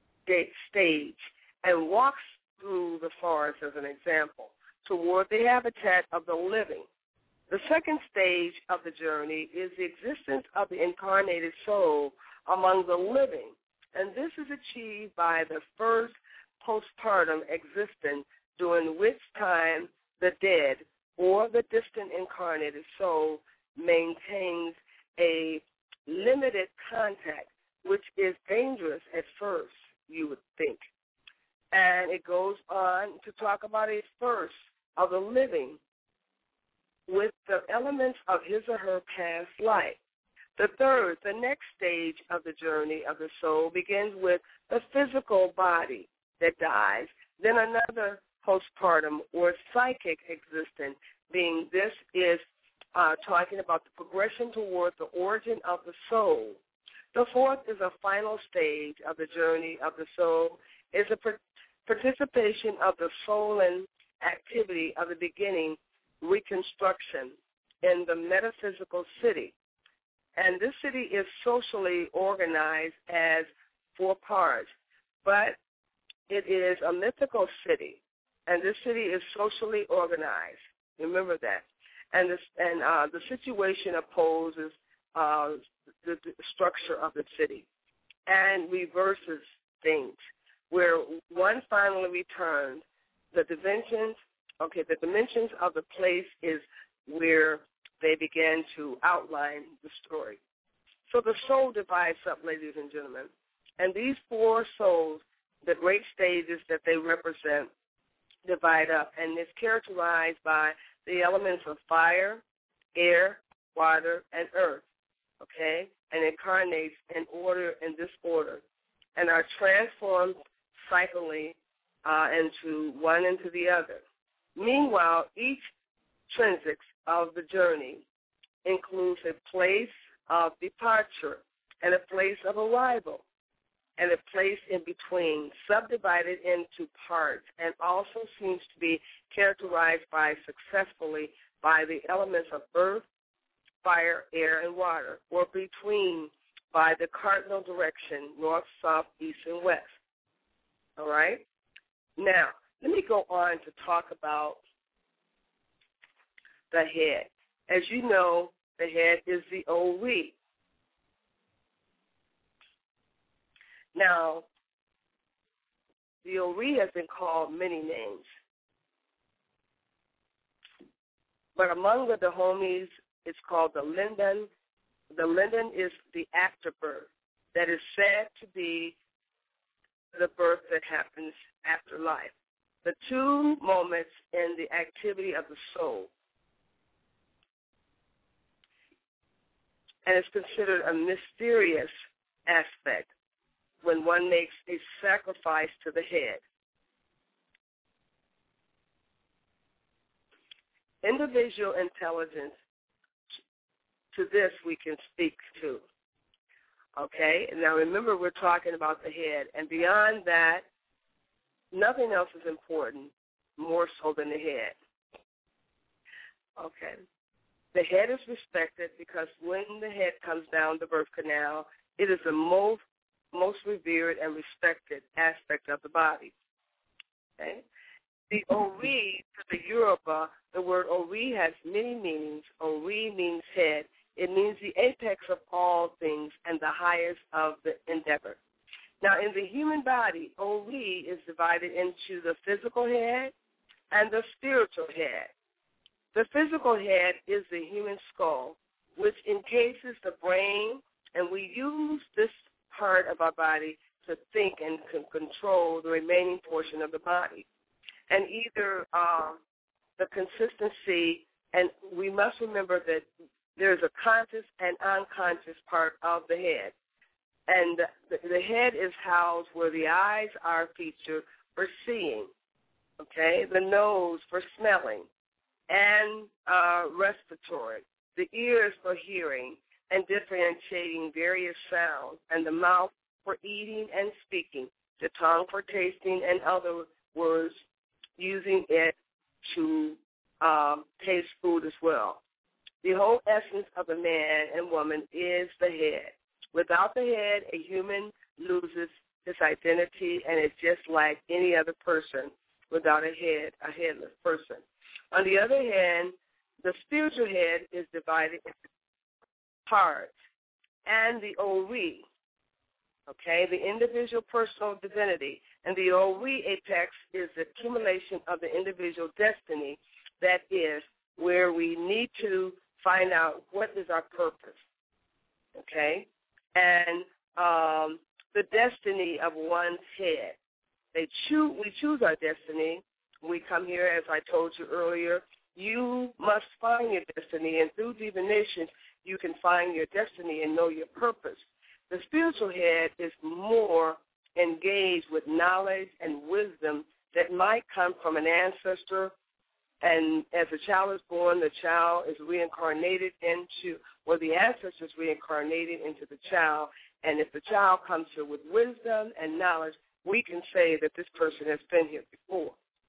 stage and walks through the forest, as an example, toward the habitat of the living. The second stage of the journey is the existence of the incarnated soul among the living, and this is achieved by the first postpartum existence, during which time the dead or the distant incarnated soul maintains a limited contact, which is dangerous at first, you would think. And it goes on to talk about a first of the living with the elements of his or her past life. The third, the next stage of the journey of the soul, begins with the physical body that dies, then another postpartum or psychic existence, being this is uh, talking about the progression toward the origin of the soul. The fourth is a final stage of the journey of the soul, is a participation of the soul and activity of the beginning reconstruction in the metaphysical city. And this city is socially organized as four parts, but it is a mythical city, and this city is socially organized. Remember that. And, this, and uh, the situation opposes uh, the, the structure of the city and reverses things, where one finally returns. The dimensions, okay, the dimensions of the place is where they began to outline the story. So the soul divides up, ladies and gentlemen. And these four souls, the great stages that they represent, divide up. And it's characterized by the elements of fire, air, water, and earth, okay? And incarnates in order, in this order, and are transformed cyclically uh, into one into the other. Meanwhile, each transit of the journey includes a place of departure and a place of arrival and a place in between, subdivided into parts, and also seems to be characterized by successfully by the elements of earth, fire, air, and water, or between by the cardinal direction, north, south, east, and west. All right? Now, let me go on to talk about the head. As you know, the head is the Ori. Now, the Ori has been called many names, but among the Dahomies, it's called the Linden. The Linden is the afterbirth that is said to be the birth that happens after life. The two moments in the activity of the soul. And it's considered a mysterious aspect when one makes a sacrifice to the head. Individual intelligence, to this we can speak to. Okay? Now remember, we're talking about the head. And beyond that, nothing else is important more so than the head. Okay? The head is respected because when the head comes down the birth canal, it is the most most revered and respected aspect of the body. Okay? The Ori, to the Yoruba, the word Ori has many meanings. Ori means head. It means the apex of all things and the highest of the endeavor. Now, in the human body, Ori is divided into the physical head and the spiritual head. The physical head is the human skull, which encases the brain, and we use this part of our body to think and can control the remaining portion of the body. And either uh, the consistency, and we must remember that there's a conscious and unconscious part of the head. And the, the head is housed where the eyes are featured for seeing, okay, the nose for smelling, and uh, respiratory, the ears for hearing and differentiating various sounds, and the mouth for eating and speaking, the tongue for tasting and other words, using it to um, taste food as well. The whole essence of a man and woman is the head. Without the head, a human loses his identity, and it's just like any other person without a head, a headless person. On the other hand, the spiritual head is divided into parts, and the O-we, okay, the individual personal divinity, and the O-we apex is the accumulation of the individual destiny. That is where we need to find out what is our purpose, okay, and um, the destiny of one's head. They choose, we choose our destiny. We come here, as I told you earlier, you must find your destiny, and through divination, you can find your destiny and know your purpose. The spiritual head is more engaged with knowledge and wisdom that might come from an ancestor, and as a child is born, the child is reincarnated into, or the ancestor is reincarnated into the child, and if the child comes here with wisdom and knowledge, we can say that this person has been here before.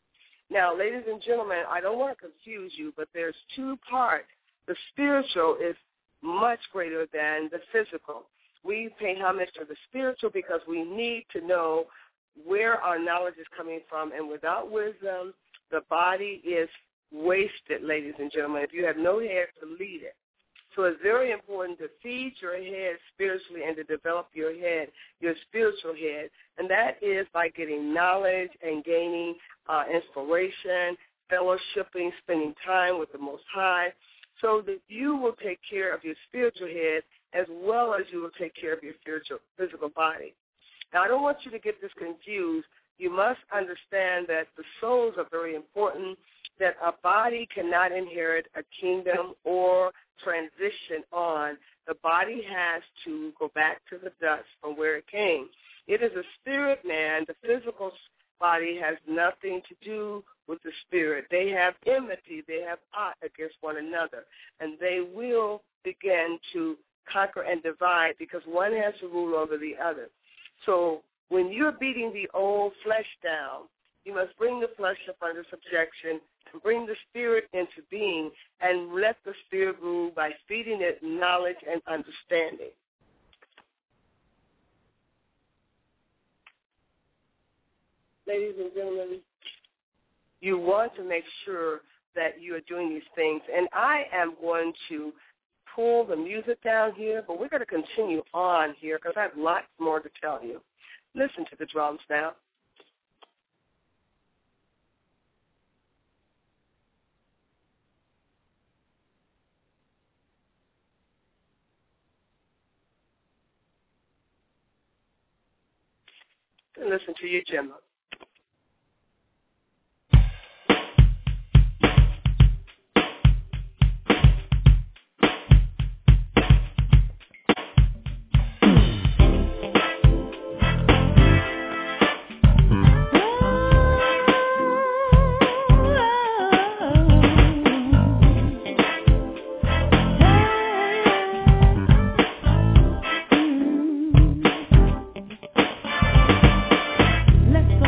Now, ladies and gentlemen, I don't want to confuse you, but there's two parts. The spiritual is much greater than the physical. We pay homage to the spiritual because we need to know where our knowledge is coming from, and without wisdom, the body is wasted, ladies and gentlemen, if you have no head to lead it. So it's very important to feed your head spiritually and to develop your head, your spiritual head, and that is by getting knowledge and gaining uh, inspiration, fellowshipping, spending time with the Most High, so that you will take care of your spiritual head as well as you will take care of your spiritual, physical body. Now, I don't want you to get this confused. You must understand that the souls are very important, that a body cannot inherit a kingdom or transition on. The body has to go back to the dust from where it came. It is a spirit man. The physical body has nothing to do with the spirit. They have enmity. They have ought against one another, and they will begin to conquer and divide because one has to rule over the other. So when you're beating the old flesh down, you must bring the flesh up under subjection and bring the spirit into being and let the spirit rule by feeding it knowledge and understanding. Ladies and gentlemen, you want to make sure that you are doing these things. And I am going to pull the music down here, but we're going to continue on here because I have lots more to tell you. Listen to the drums now. And listen to your Gemma. Let's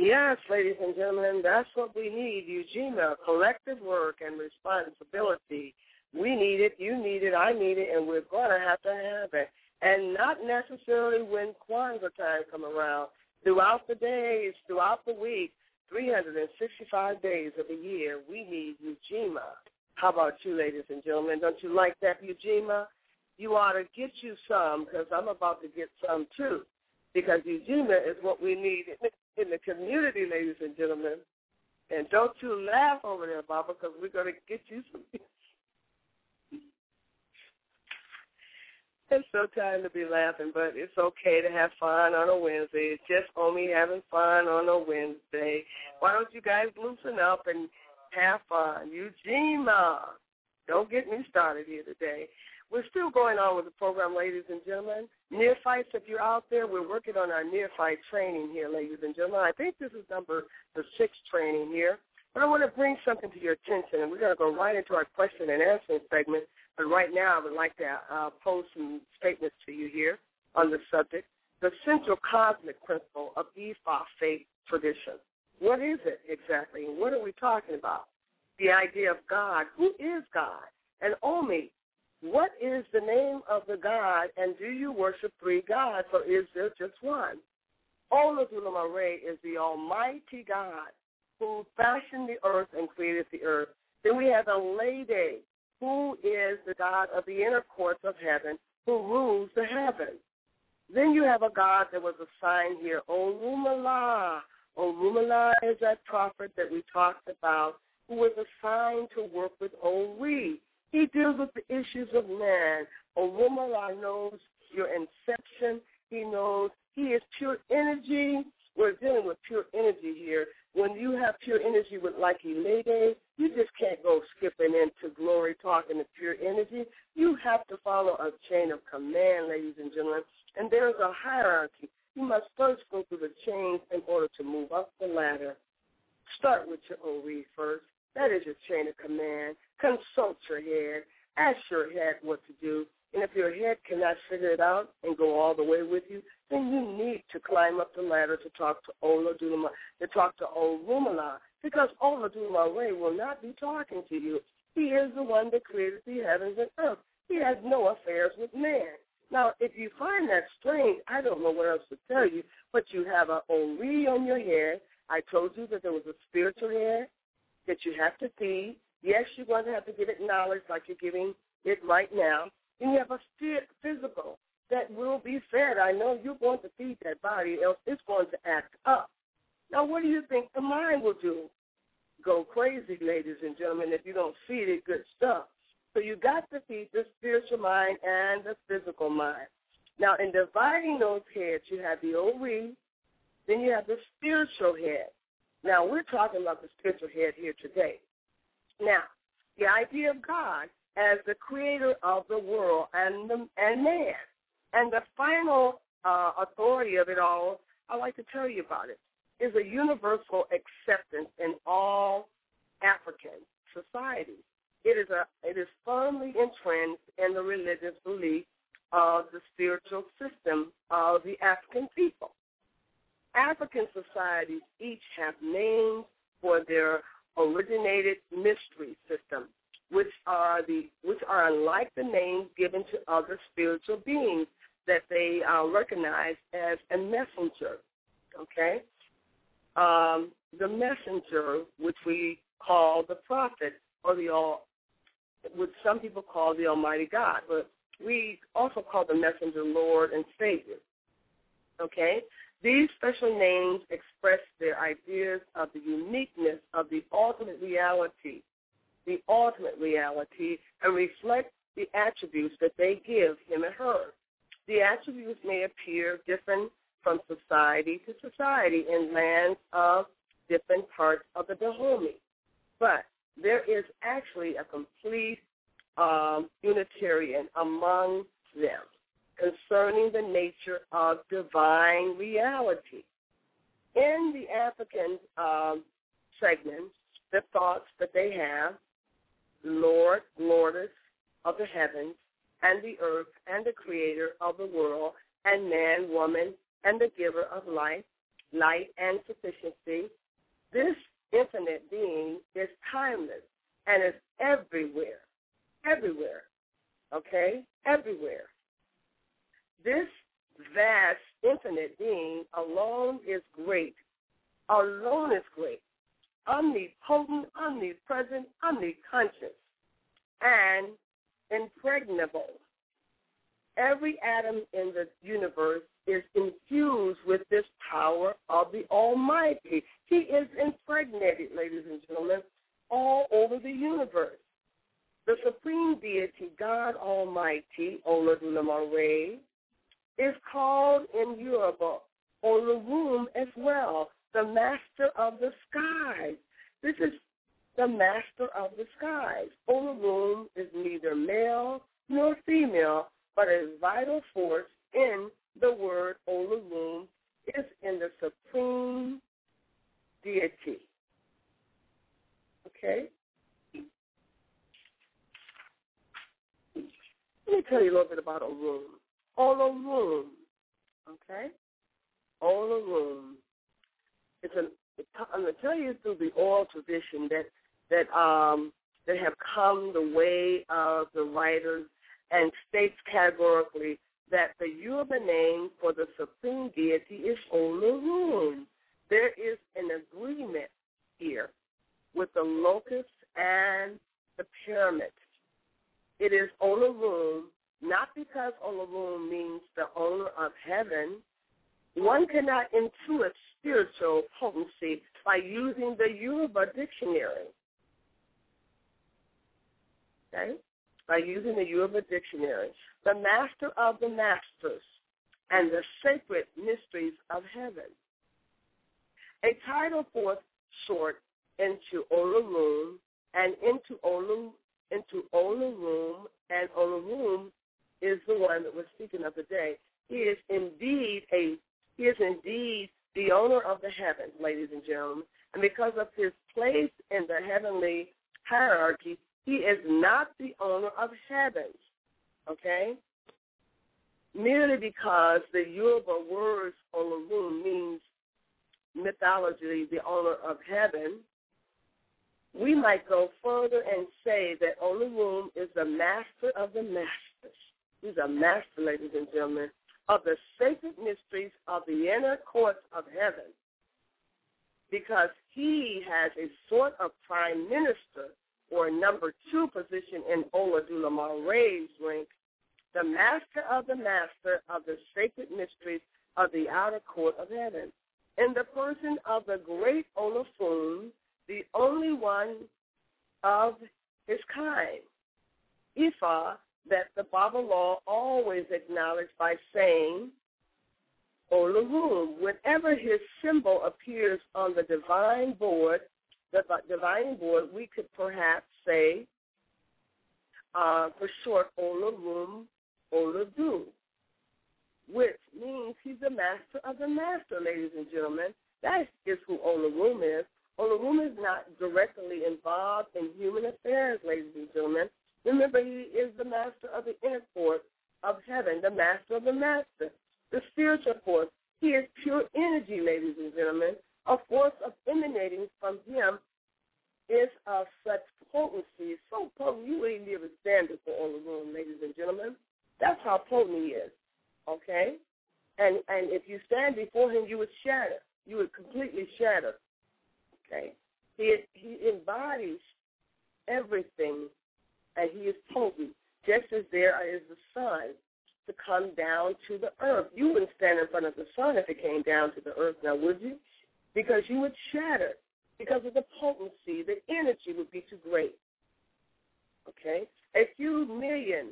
Yes, ladies and gentlemen, that's what we need, Ujima, collective work and responsibility. We need it, you need it, I need it, and we're going to have to have it. And not necessarily when Kwanzaa time come around. Throughout the days, throughout the week, three hundred sixty-five days of the year, we need Ujima. How about you, ladies and gentlemen? Don't you like that, Ujima? You ought to get you some, because I'm about to get some, too, because Ujima is what we need in the community, ladies and gentlemen. And don't you laugh over there, Baba, because we're going to get you some. It's so time to be laughing, but it's okay to have fun on a Wednesday. It's just only having fun on a Wednesday. Why don't you guys loosen up and have fun? Ujima. Don't get me started here today. We're still going on with the program, ladies and gentlemen. Neophytes, if you're out there, we're working on our neophyte training here, ladies and gentlemen. I think this is number the sixth training here. But I want to bring something to your attention, and we're going to go right into our question and answering segment. But right now, I would like to uh, pose some statements to you here on the subject, the central cosmic principle of Ifa faith tradition. What is it exactly, and what are we talking about? The idea of God. Who is God? And Omi, what is the name of the God, and do you worship three gods, or is there just one? Olodumare is the Almighty God who fashioned the earth and created the earth. Then we have the Lady, who is the God of the inner courts of heaven, who rules the heavens. Then you have a God that was assigned here, Orunmila. Orunmila is that prophet that we talked about, who was assigned to work with Ori. He deals with the issues of man. Orunmila knows your inception. He knows he is pure energy. We're dealing with pure energy here. When you have pure energy with like Lady, you just can't go skipping into glory talking to pure energy. You have to follow a chain of command, ladies and gentlemen, and there is a hierarchy. You must first go through the chains in order to move up the ladder. Start with your Ori first. That is your chain of command. Consult your head. Ask your head what to do. And if your head cannot figure it out and go all the way with you, then you need to climb up the ladder to talk to Olodumare, to talk to Orunmila, because Olodumare will not be talking to you. He is the one that created the heavens and earth. He has no affairs with man. Now, if you find that strange, I don't know what else to tell you, but you have an Ori on your head. I told you that there was a spiritual head that you have to feed. Yes, you're going to have to give it knowledge like you're giving it right now. And you have a physical that will be fed. I know you're going to feed that body, else it's going to act up. Now, what do you think the mind will do? Go crazy, ladies and gentlemen, if you don't feed it good stuff. So you got to feed the spiritual mind and the physical mind. Now, in dividing those heads, you have the Ori, then you have the spiritual head. Now, we're talking about the spiritual head here today. Now, the idea of God as the creator of the world and the, and man. And the final uh, authority of it all, I like to tell you about it, is a universal acceptance in all African societies. It is a it is firmly entrenched in the religious belief of the spiritual system of the African people. African societies each have names for their originated mystery system, which are the which are unlike the names given to other spiritual beings that they uh, recognize as a messenger. Okay, um, the messenger, which we call the prophet, or the all, which some people call the Almighty God, but we also call the messenger Lord and Savior. Okay, these special names express their ideas of the uniqueness of the ultimate reality. the ultimate reality, and reflect the attributes that they give him and her. The attributes may appear different from society to society in lands of different parts of the Dahomey, but there is actually a complete um, Unitarian among them concerning the nature of divine reality. In the African um, segment, the thoughts that they have, Lord, Lordess of the heavens and the earth and the creator of the world, and man, woman, and the giver of life, light, and sufficiency. This infinite being is timeless and is everywhere, everywhere, okay, everywhere. This vast infinite being alone is great, alone is great, omnipotent, omnipresent, omniconscious, and impregnable. Every atom in the universe is infused with this power of the Almighty. He is impregnated, ladies and gentlemen, all over the universe. The supreme deity, God Almighty, Olodumare, is called in Yoruba Olorun as well, the master of the skies. This is the master of the skies. Olorun is neither male nor female, but a vital force in the word Olorun is in the supreme deity. Okay? Let me tell you a little bit about Olorun. Olorun, okay? Olorun. It's an, I'm going to tell you through the oral tradition that that um that have come the way of the writers and states categorically that the Yoruba name for the supreme deity is Olorun. There is an agreement here with the locust and the pyramid. It is Olorun, not because Olorun means the owner of heaven. One cannot intuit spiritual potency by using the Yoruba dictionary. Okay? By using the Yoruba dictionary. The master of the masters and the sacred mysteries of heaven. A title forth short into Olorun and into Olu, into Olorun, and Olorun is the one that we're speaking of today. He is indeed a he is indeed the owner of the heavens, ladies and gentlemen. And because of his place in the heavenly hierarchy, he is not the owner of heavens, okay? Merely because the Yoruba words Olorun means mythology, the owner of heaven, we might go further and say that Olorun is the master of the masters. He's a master, ladies and gentlemen, of the sacred mysteries of the inner courts of heaven, because he has a sort of prime minister or number two position in Olodumare rank, the master of the master of the sacred mysteries of the outer court of heaven, in the person of the great Olafun, the only one of his kind, Ifa, that the Babalaw always acknowledged by saying Olorun. Whenever his symbol appears on the divine board, the divine board, we could perhaps say, uh, for short, Olorun, Olodu, which means he's the master of the master, ladies and gentlemen. That is who Olorun is. Olorun is not directly involved in human affairs, ladies and gentlemen. Remember, he is the master of the inner court of heaven, the master of the master, the spiritual force. He is pure energy, ladies and gentlemen. A force of emanating from him is of such potency, so potent you wouldn't be able to stand before Olorun, ladies and gentlemen. That's how potent he is, okay? And and if you stand before him, you would shatter. You would completely shatter, okay? He he embodies everything, and he is potent, just as there is the sun to come down to the earth. You wouldn't stand in front of the sun if it came down to the earth, now would you? Because you would shatter. Because of the potency, the energy would be too great. Okay? A few million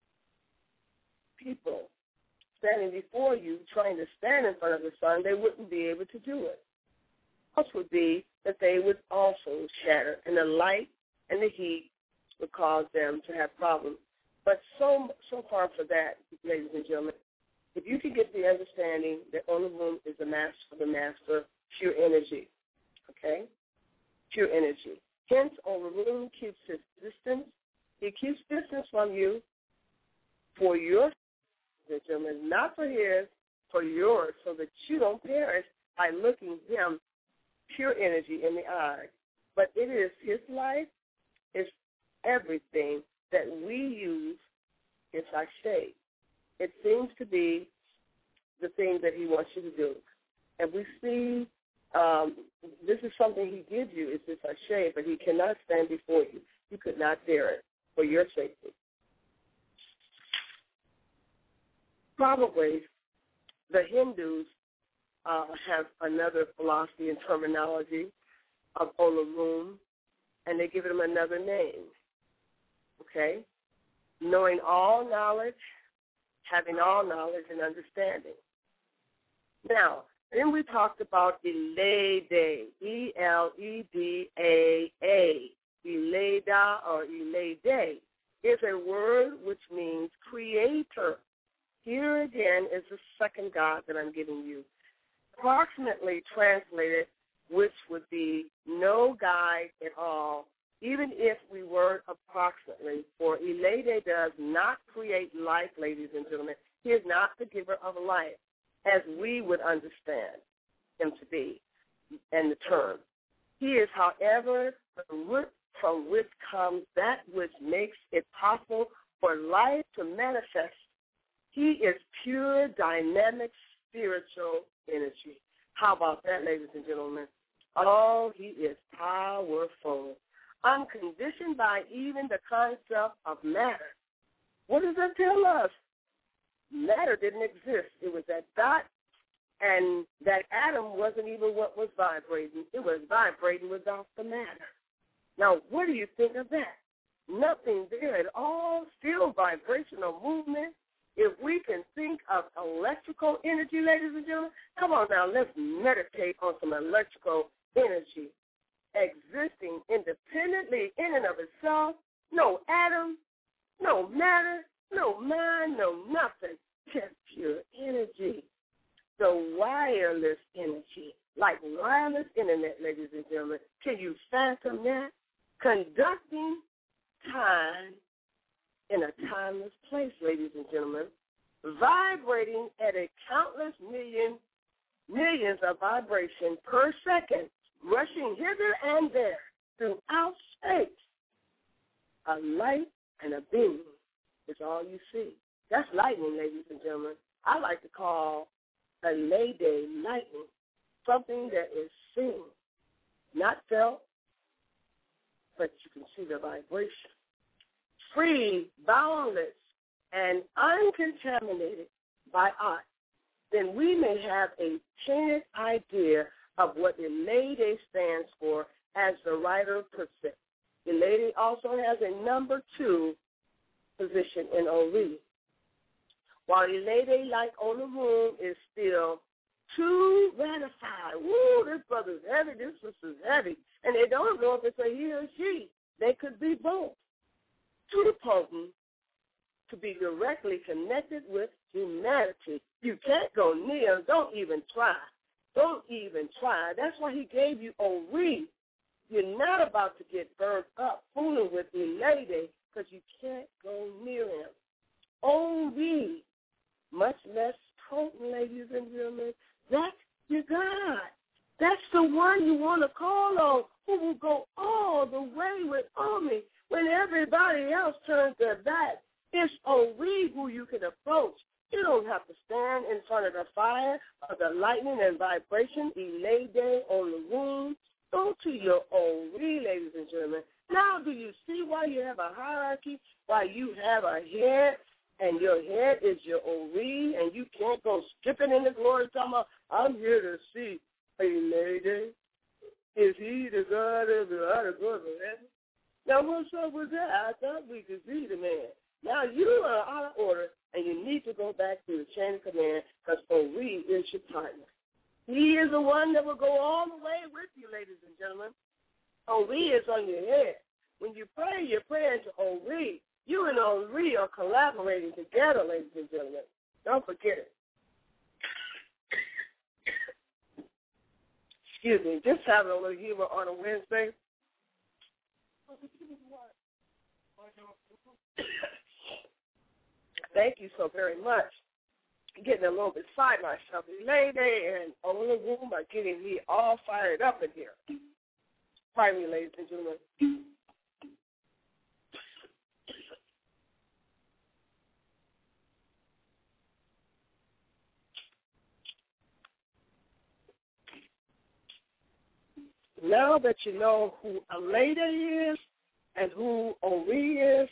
people standing before you trying to stand in front of the sun, they wouldn't be able to do it. Else would be that they would also shatter, and the light and the heat would cause them to have problems. But so so far for that, ladies and gentlemen, if you can get the understanding that Olorun is the master of the master, pure energy, okay? Pure energy. Hence, Olorun keeps his distance. He keeps distance from you for your, gentlemen, not for his, for yours, so that you don't perish by looking him pure energy in the eye. But it is his life, it's everything that we use is our shade. It seems to be the thing that he wants you to do. And we see um, this is something he gives you. It's just a shade, but he cannot stand before you. You could not dare it for your safety. Probably the Hindus uh, have another philosophy and terminology of Olorun, and they give him another name, okay? Knowing all knowledge, having all knowledge and understanding. Now, then we talked about Elede, E L E D A A. Eleda or Elede is a word which means creator. Here again is the second God that I'm giving you. Approximately translated, which would be no guide at all, even if we were approximately. For Elede does not create life, ladies and gentlemen. He is not the giver of life, as we would understand him to be in the term. He is, however, the root from which comes that which makes it possible for life to manifest. He is pure, dynamic, spiritual energy. How about that, ladies and gentlemen? Oh, he is powerful, unconditioned by even the concept of matter. What does that tell us? Matter didn't exist. It was that dot, and that atom wasn't even what was vibrating. It was vibrating without the matter. Now, what do you think of that? Nothing there at all, still vibrational movement. If we can think of electrical energy, ladies and gentlemen, come on now, let's meditate on some electrical energy existing independently in and of itself. No atom, no matter, no mind, no nothing, just pure energy. The wireless energy, like wireless internet, ladies and gentlemen. Can you fathom that? Conducting time in a timeless place, ladies and gentlemen, vibrating at a countless million, millions of vibration per second, rushing hither and there throughout space. A light and a beam is all you see. That's lightning, ladies and gentlemen. I like to call a lady lightning, something that is seen, not felt, but you can see the vibration. Free, boundless, and uncontaminated by art, then we may have a tainted idea of what Elede stands for, as the writer puts it. Elede also has a number two position in Ori. While Elede, like Olorun, is still too ratified. Woo, this brother's heavy, this sister's heavy. And they don't know if it's a he or she. They could be both. Too potent to be directly connected with humanity. You can't go near. Don't even try. Don't even try. That's why he gave you Ori. You're not about to get burned up fooling with Elede because you can't go near him. Ori, much less potent, ladies and gentlemen. That's your God. That's the one you want to call on, who will go all the way with Omi when everybody else turns their back. It's Ori who you can approach. You don't have to stand in front of the fire or the lightning and vibration. Elede Olorun. Go to your Ori, ladies and gentlemen. Now, do you see why you have a hierarchy? Why you have a head, and your head is your Ori, and you can't go skipping in the glory talking about, I'm here to see Elede. Is he the God of the other God of heaven? Now, what's up with that? I thought we could see the man. Now, you are out of order, and you need to go back to the chain of command because Ori is your partner. He is the one that will go all the way with you, ladies and gentlemen. Ori is on your head. When you pray, you're praying to Ori. You and Ori are collaborating together, ladies and gentlemen. Don't forget it. Excuse me, just having a little humor on a Wednesday. Thank you so very much. getting a little beside myself. Lady and Ola Room are getting me all fired up in here. Pardon me, ladies and gentlemen. Now that you know who a lady is and who Ori is,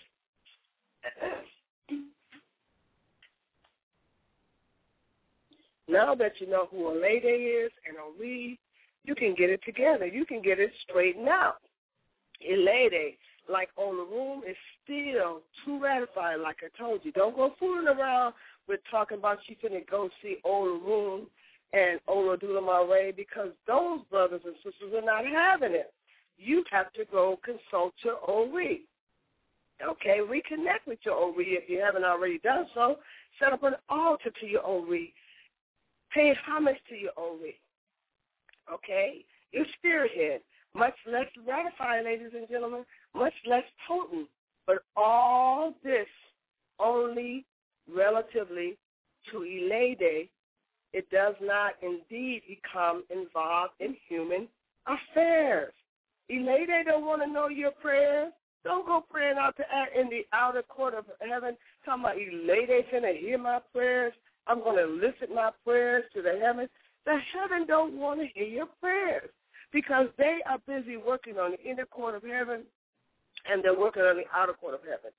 now that you know who a lady is and Ori, you can get it together. You can get it straightened out. A lady, like Olarum, is still too ratified, like I told you. Don't go fooling around with talking about you finna go see Olarum and Olodulamaray, because those brothers and sisters are not having it. You have to go consult your Ori. Okay, reconnect with your Ori if you haven't already done so. Set up an altar to your Ori. Pay homage to your Ori. Okay, your spirit head, much less ratified, ladies and gentlemen, much less potent, but all this only relatively to Elede. It does not indeed become involved in human affairs. Elede don't want to know your prayers. Don't go praying out to, in the outer court of heaven, talking about Elede finna hear my prayers. I'm going to elicit my prayers to the heavens. The heaven don't want to hear your prayers because they are busy working on the inner court of heaven and they're working on the outer court of heaven.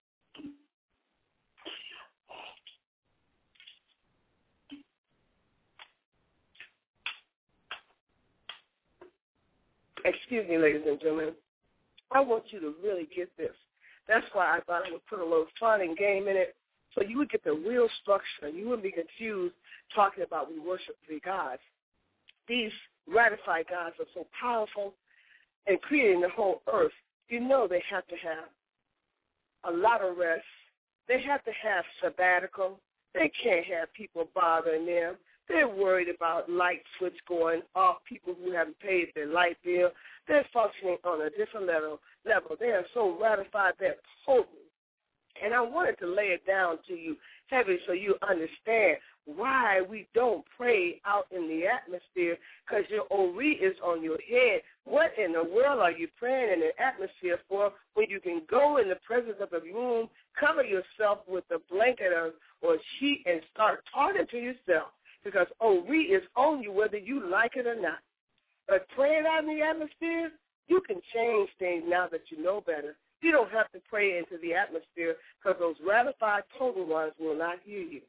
Excuse me, ladies and gentlemen. I want you to really get this. That's why I thought I would put a little fun and game in it so you would get the real structure. You wouldn't be confused talking about we worship three gods. These ratified gods are so powerful in creating the whole earth. You know they have to have a lot of rest. They have to have sabbatical. They can't have people bothering them. They're worried about light switch going off, people who haven't paid their light bill. They're functioning on a different level. level. They are so ratified, they're potent. And I wanted to lay it down to you heavy so you understand why we don't pray out in the atmosphere, because your Ori is on your head. What in the world are you praying in the atmosphere for when you can go in the presence of a room, cover yourself with a blanket or, or a sheet and start talking to yourself? Because Ori is on you whether you like it or not. But praying out in the atmosphere, you can change things now that you know better. You don't have to pray into the atmosphere because those ratified total ones will not hear you.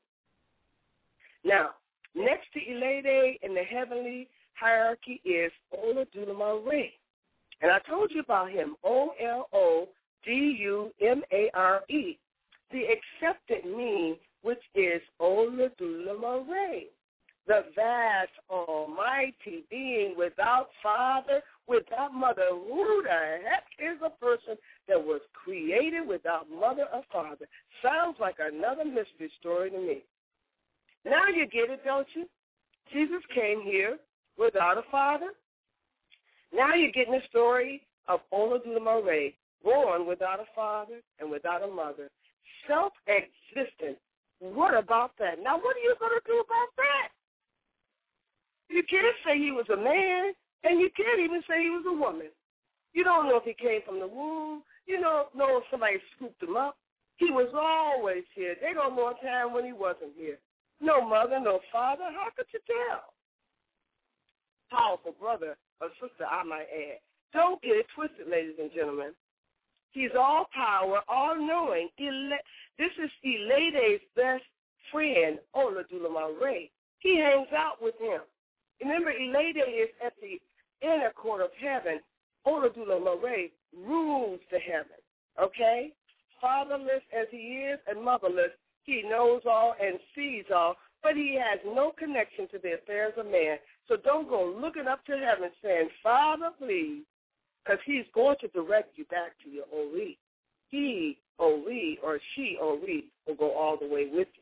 Now, next to Elede in the heavenly hierarchy is Olodumare. And I told you about him, O L O D U M A R E, the accepted mean, which is Olodumare. The vast, almighty being without father, without mother. Who the heck is a person that was created without mother or father? Sounds like another mystery story to me. Now you get it, don't you? Jesus came here without a father. Now you're getting the story of Olodumare, born without a father and without a mother. Self-existent. What about that? Now what are you going to do about that? You can't say he was a man, and you can't even say he was a woman. You don't know if he came from the womb. You don't know if somebody scooped him up. He was always here. They don't know a time when he wasn't here. No mother, no father. How could you tell? Powerful brother or sister, I might add. Don't get it twisted, ladies and gentlemen. He's all power, all knowing. This is Elede's best friend, Olodumare. He hangs out with him. Remember, Elede is at the inner court of heaven. Olodumare rules the heaven, okay? Fatherless as he is and motherless, he knows all and sees all, but he has no connection to the affairs of man. So don't go looking up to heaven saying, Father, please, because he's going to direct you back to your Ori. He, Ori, or she, Ori, will go all the way with you.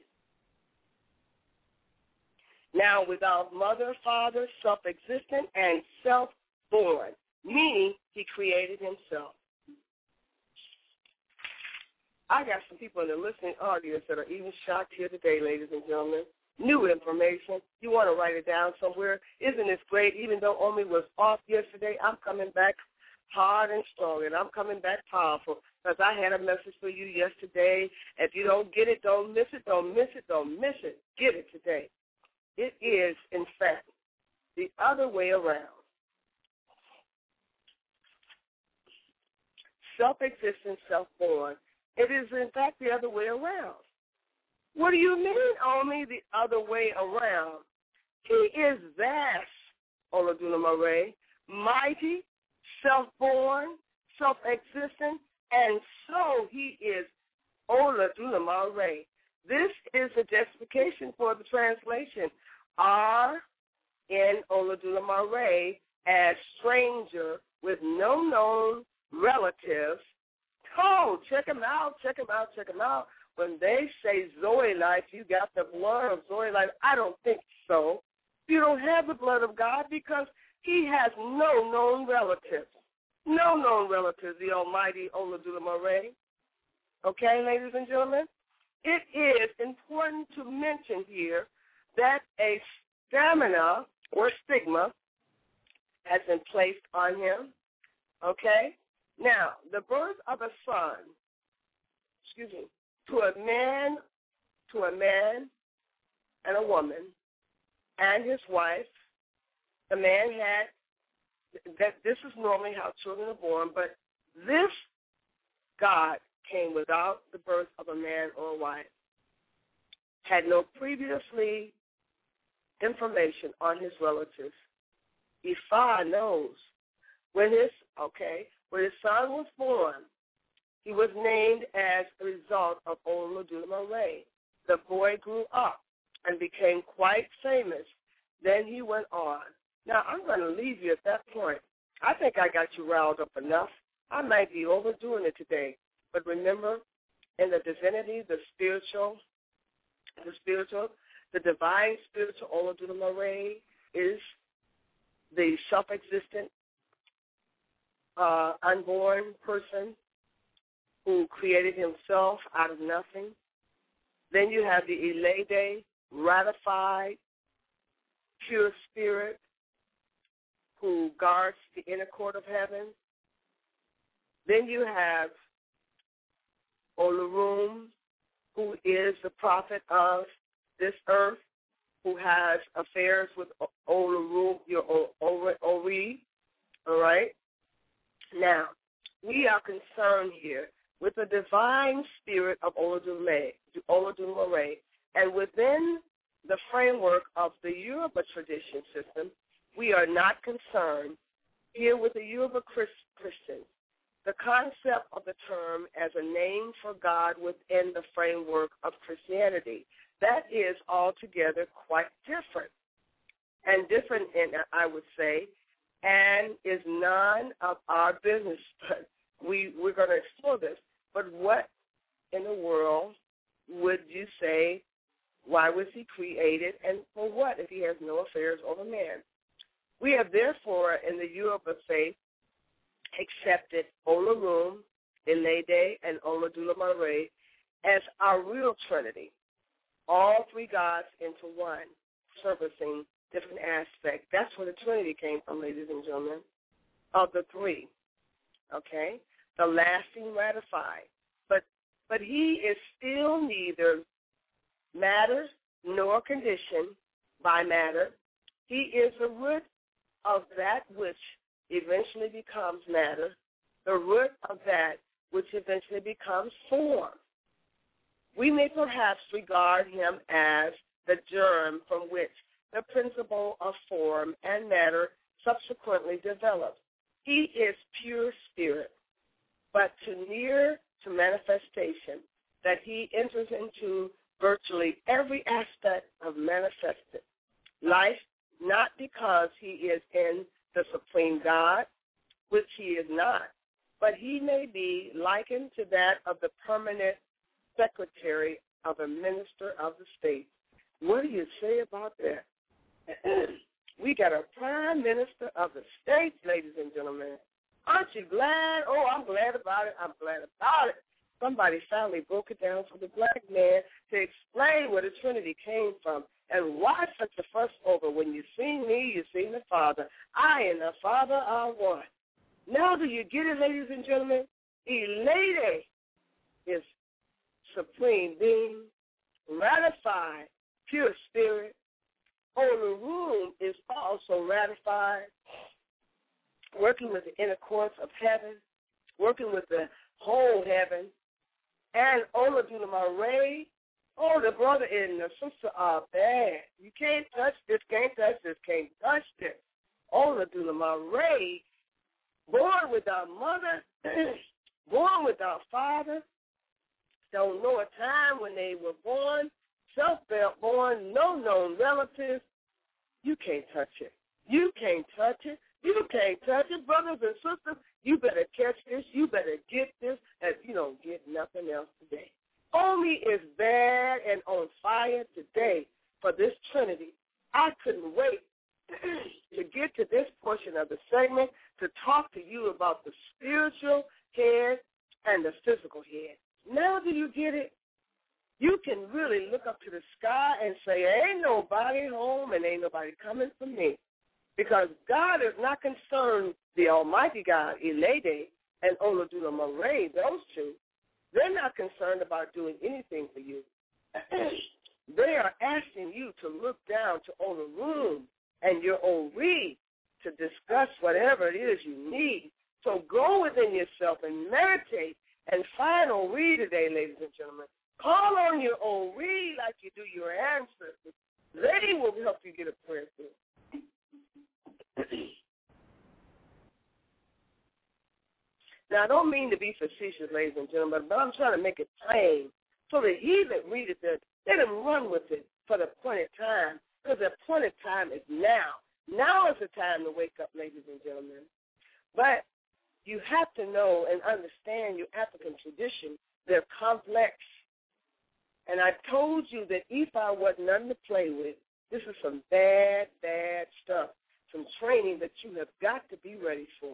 Now, without mother, father, self-existent, and self-born, meaning he created himself. I got some people in the listening audience that are even shocked here today, ladies and gentlemen. new information. You want to write it down somewhere. Isn't this great? Even though Omi was off yesterday, I'm coming back hard and strong, and I'm coming back powerful because I had a message for you yesterday. If you don't get it, don't miss it, don't miss it, don't miss it. Get it today. It is, in fact, the other way around. Self-existent, self-born. It is, in fact, the other way around. What do you mean, Omi, the other way around? He is vast, Olodumare, mighty, self-born, self-existent, and so he is Olodumare. This is a justification for the translation. R in Olodumare as stranger with no known relatives. Oh, check him out, check him out, check him out. When they say Zoe life, you got the blood of Zoe life. I don't think so. You don't have the blood of God because he has no known relatives. No known relatives, the almighty Olodumare. Okay, ladies and gentlemen? It is important to mention here that a stamina or stigma has been placed on him. Okay? Now, the birth of a son, excuse me, to a man, to a man and a woman and his wife, the man had, that this is normally how children are born, but this God came without the birth of a man or a wife, had no previously information on his relatives. Ifa knows when his, okay, when his son was born, he was named as a result of Olodumare. The boy grew up and became quite famous. Then he went on. Now, I'm going to leave you at that point. I think I got you riled up enough. I might be overdoing it today. But remember, in the divinity, the spiritual, the spiritual, the divine spiritual Olodumare is the self-existent, uh, unborn person who created himself out of nothing. Then you have the Elede, ratified, pure spirit, who guards the inner court of heaven. Then you have Olorum, who is the prophet of this earth, who has affairs with Olorum, your Ori, all right? Now, we are concerned here with the divine spirit of Olodumare, and within the framework of the Yoruba tradition system, we are not concerned here with the Yoruba Christians. The concept of the term as a name for God within the framework of Christianity, that is altogether quite different, and different, in, I would say, and is none of our business. But we, we're going to explore this. But what in the world would you say, why was he created, and for what if he has no affairs over man? We have therefore in the Yoruba faith accepted Olorum, Elede, and Olodumare as our real Trinity, all three gods into one, servicing different aspects. That's where the Trinity came from, ladies and gentlemen, of the three, okay? The lasting ratified. But but he is still neither matter nor conditioned by matter. He is the root of that which eventually becomes matter, the root of that which eventually becomes form. We may perhaps regard him as the germ from which the principle of form and matter subsequently developed. He is pure spirit, but to near to manifestation, that he enters into virtually every aspect of manifested life, not because he is in the supreme God, which he is not, but he may be likened to that of the permanent secretary of a minister of the state. What do you say about that? We got a prime minister of the state, ladies and gentlemen. Aren't you glad? Oh, I'm glad about it. I'm glad about it. Somebody finally broke it down for the black man to explain where the Trinity came from And why such a fuss over? When you see me, you see the Father. I and the Father are one. Now do you get it, ladies and gentlemen? Elate is supreme being, ratified, pure spirit. Olorum is also ratified, working with the inner courts of heaven, working with the whole heaven. And Olodumare, oh, the brother and the sister are bad. You can't touch this, can't touch this, can't touch this. Olodumare, born without mother, born without father, don't know a time when they were born, self-born, no known relatives. You can't touch it. You can't touch it. You can't touch it, brothers and sisters. You better catch this. You better get this, as you don't get nothing else today. Only is bad and on fire today for this Trinity. I couldn't wait to get to this portion of the segment to talk to you about the spiritual head and the physical head. Now do you get it? You can really look up to the sky and say, ain't nobody home and ain't nobody coming for me. Because God is not concerned, the Almighty God, Elede, and Olodumare, those two, they're not concerned about doing anything for you. They are asking you to look down to Olorum and your Ori to discuss whatever it is you need. So go within yourself and meditate and find Ori today, ladies and gentlemen. Call on your Ori like you do your ancestors. They will help you get a prayer through. Now, I don't mean to be facetious, ladies and gentlemen, but I'm trying to make it plain so that he that readeth it, let him run with it for the appointed time, because the appointed time is now. Now is the time to wake up, ladies and gentlemen. But you have to know and understand your African tradition. They're complex. And I told you that Ifa wasn't nothing to play with. This is some bad, bad stuff, some training that you have got to be ready for.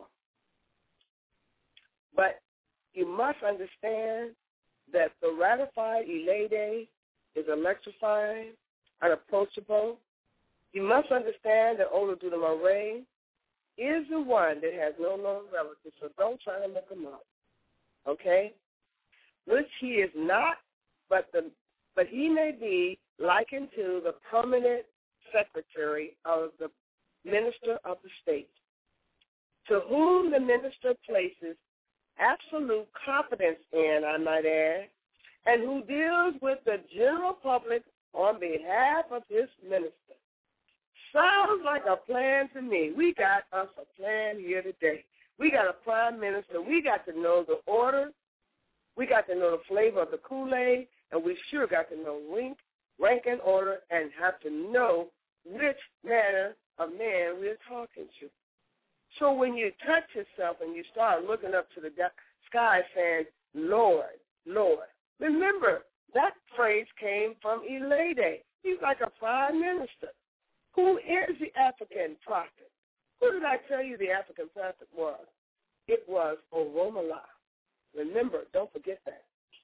But you must understand that the ratified Elede is electrifying, unapproachable. You must understand that Olodumare is the one that has no known relatives, so don't try to look him up, okay? Which he is not, but the but he may be likened to the permanent secretary of the minister of the state, to whom the minister places absolute confidence in, I might add, and who deals with the general public on behalf of his minister. Sounds like a plan to me. We got us a plan here today. We got a prime minister. We got to know the order. We got to know the flavor of the Kool-Aid, and we sure got to know rank, rank and order, and have to know which manner of man we're talking to. So when you touch yourself and you start looking up to the sky saying, Lord, Lord, remember, that phrase came from Elede. He's like a prime minister. Who is the African prophet? Who did I tell you the African prophet was? It was Oromala. Remember, don't forget that.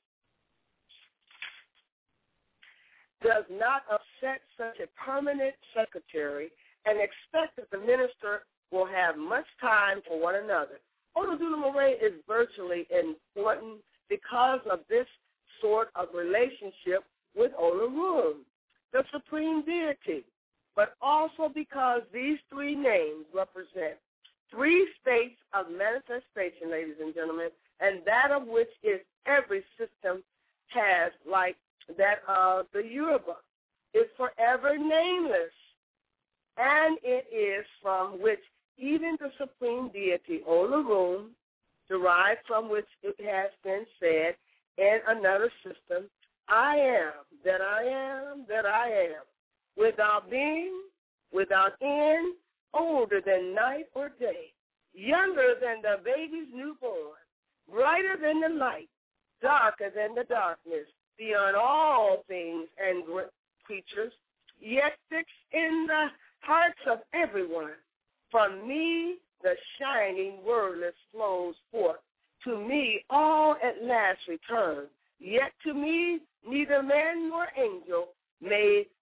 Does not upset such a permanent secretary and expect that the minister will have much time for one another. Olodumare is virtually important because of this sort of relationship with Olorum, the supreme deity, but also because these three names represent three states of manifestation, ladies and gentlemen, and that of which is every system has, like that of the Yoruba, is forever nameless, and it is from which even the supreme deity, Olorum, derived from which it has been said in another system, I am, that I am, that I am, without being, without end, older than night or day, younger than the baby's newborn, brighter than the light, darker than the darkness, beyond all things and creatures, yet fixed in the hearts of everyone. From me the shining wordless flows forth. To me all at last return. Yet to me neither man nor angel may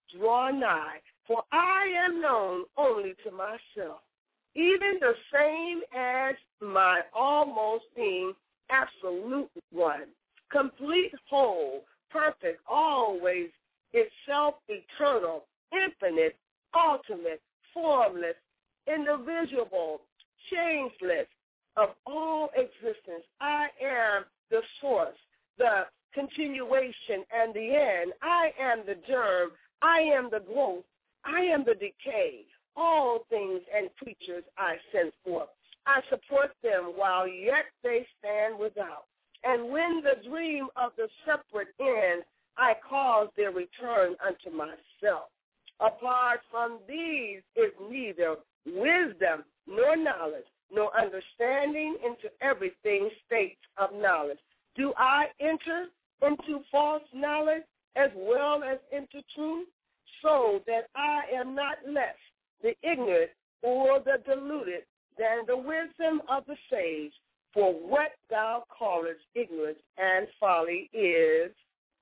draw nigh, for I am known only to myself, even the same as my almost being absolute one, complete, whole, perfect, always, itself eternal, infinite, ultimate, formless, indivisible, changeless of all existence. I am the source, the continuation, and the end. I am the germ. I am the growth. I am the decay. All things and creatures I send forth. I support them while yet they stand without. And when the dream of the separate ends, I cause their return unto myself. Apart from these is neither wisdom nor knowledge, nor understanding into everything states of knowledge. Do I enter into false knowledge as well as into truth, so that I am not less the ignorant or the deluded than the wisdom of the sage? For what thou callest ignorance and folly is,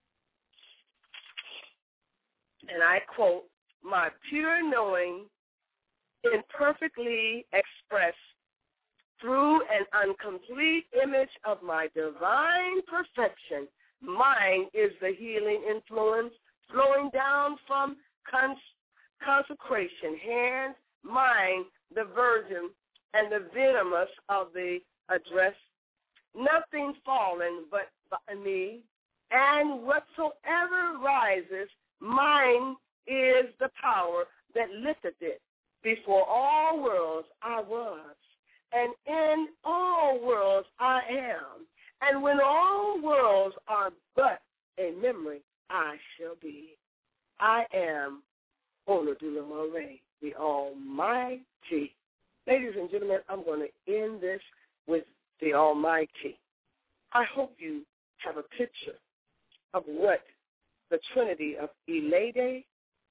and I quote, my pure knowing imperfectly expressed through an incomplete image of my divine perfection. Mine is the healing influence flowing down from cons- consecration hands. Mine the virgin and the venomous of the address. Nothing fallen but by me, and whatsoever rises, mine is the power that lifteth it. Before all worlds I was, and in all worlds I am. And when all worlds are but a memory, I shall be. I am Oludula Moray, the Almighty. Ladies and gentlemen, I'm going to end this with the Almighty. I hope you have a picture of what the Trinity of Elede,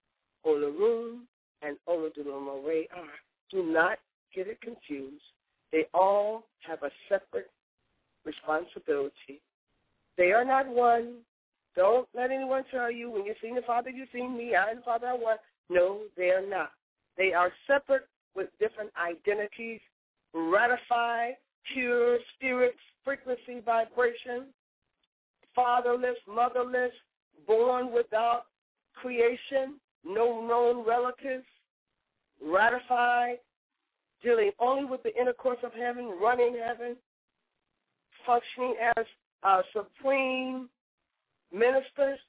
Olorun, and Oludula Moray are. Do not get it confused. They all have a separate responsibility. They are not one. Don't let anyone tell you, when you've seen the Father, you've seen me, I and the Father are one. No, they are not. They are separate with different identities, ratified, pure spirits, frequency, vibration, fatherless, motherless, born without creation, no known relatives, ratified, dealing only with the inner course of heaven, running heaven, functioning as uh, supreme ministers.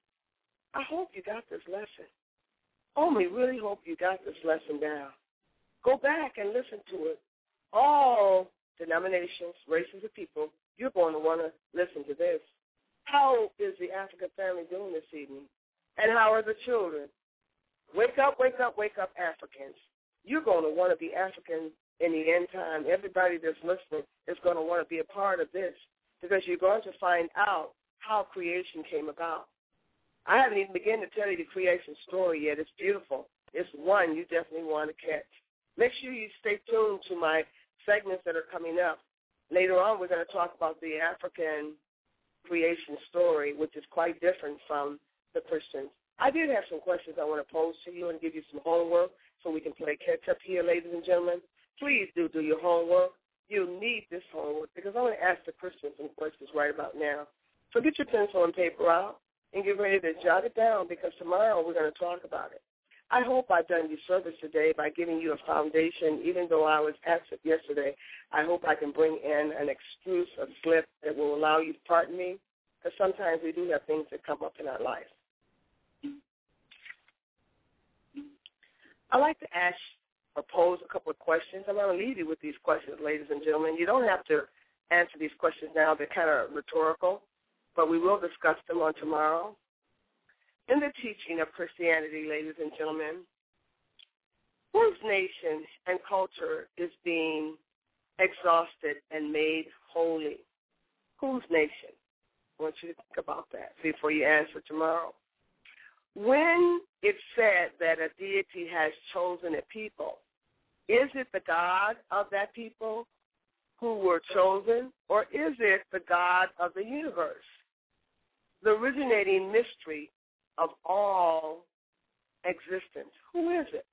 I hope you got this lesson. Only really hope you got this lesson down. Go back and listen to it. All denominations, races of people, you're going to want to listen to this. How is the African family doing this evening? And how are the children? Wake up, wake up, wake up, Africans. You're going to want to be African in the end time. Everybody that's listening is going to want to be a part of this, because you're going to find out how creation came about. I haven't even begun to tell you the creation story yet. It's beautiful. It's one you definitely want to catch. Make sure you stay tuned to my segments that are coming up. Later on, we're going to talk about the African creation story, which is quite different from the Christians. I did have some questions I want to pose to you and give you some homework so we can play catch-up here, ladies and gentlemen. Please do do your homework. You need this homework, because I want to ask the Christians some questions right about now. So get your pencil and paper out and get ready to jot it down, because tomorrow we're going to talk about it. I hope I've done you service today by giving you a foundation. Even though I was absent yesterday, I hope I can bring in an excuse, a slip that will allow you to pardon me, because sometimes we do have things that come up in our life. I'd like to ask or pose a couple of questions. I'm going to leave you with these questions, ladies and gentlemen. You don't have to answer these questions now. They're kind of rhetorical, but we will discuss them on tomorrow. In the teaching of Christianity, ladies and gentlemen, whose nation and culture is being exhausted and made holy? Whose nation? I want you to think about that before you answer tomorrow. When it's said that a deity has chosen a people, is it the God of that people who were chosen, or is it the God of the universe? The originating mystery of all existence. Who is it?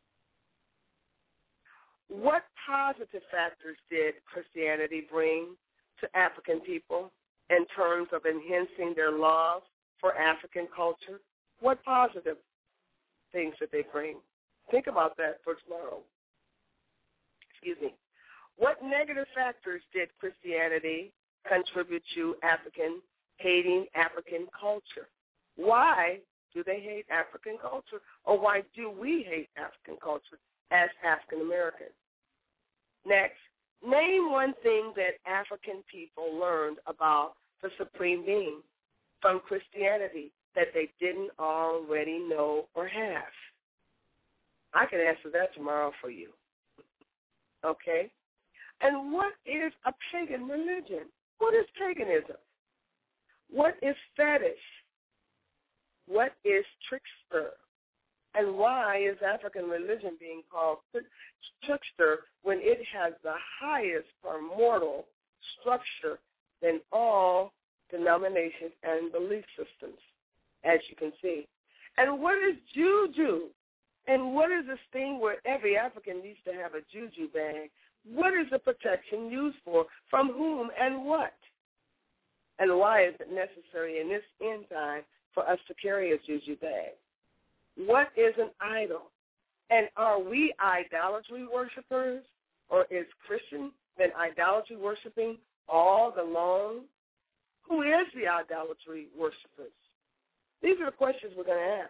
What positive factors did Christianity bring to African people in terms of enhancing their love for African culture? What positive things did they bring? Think about that for tomorrow. Excuse me. What negative factors did Christianity contribute to African, hating African culture? Why do they hate African culture? Or why do we hate African culture as African Americans? Next, name one thing that African people learned about the Supreme Being from Christianity that they didn't already know or have. I can answer that tomorrow for you. Okay? And what is a pagan religion? What is paganism? What is fetish? What is trickster? And why is African religion being called trickster when it has the highest primordial structure than all denominations and belief systems, as you can see? And what is juju? And what is this thing where every African needs to have a juju bag? What is the protection used for? From whom and what? And why is it necessary in this end time for us to carry a juju bag? What is an idol? And are we idolatry worshipers? Or is Christian been idolatry worshiping all along? Who is the idolatry worshipers? These are the questions we're going to ask.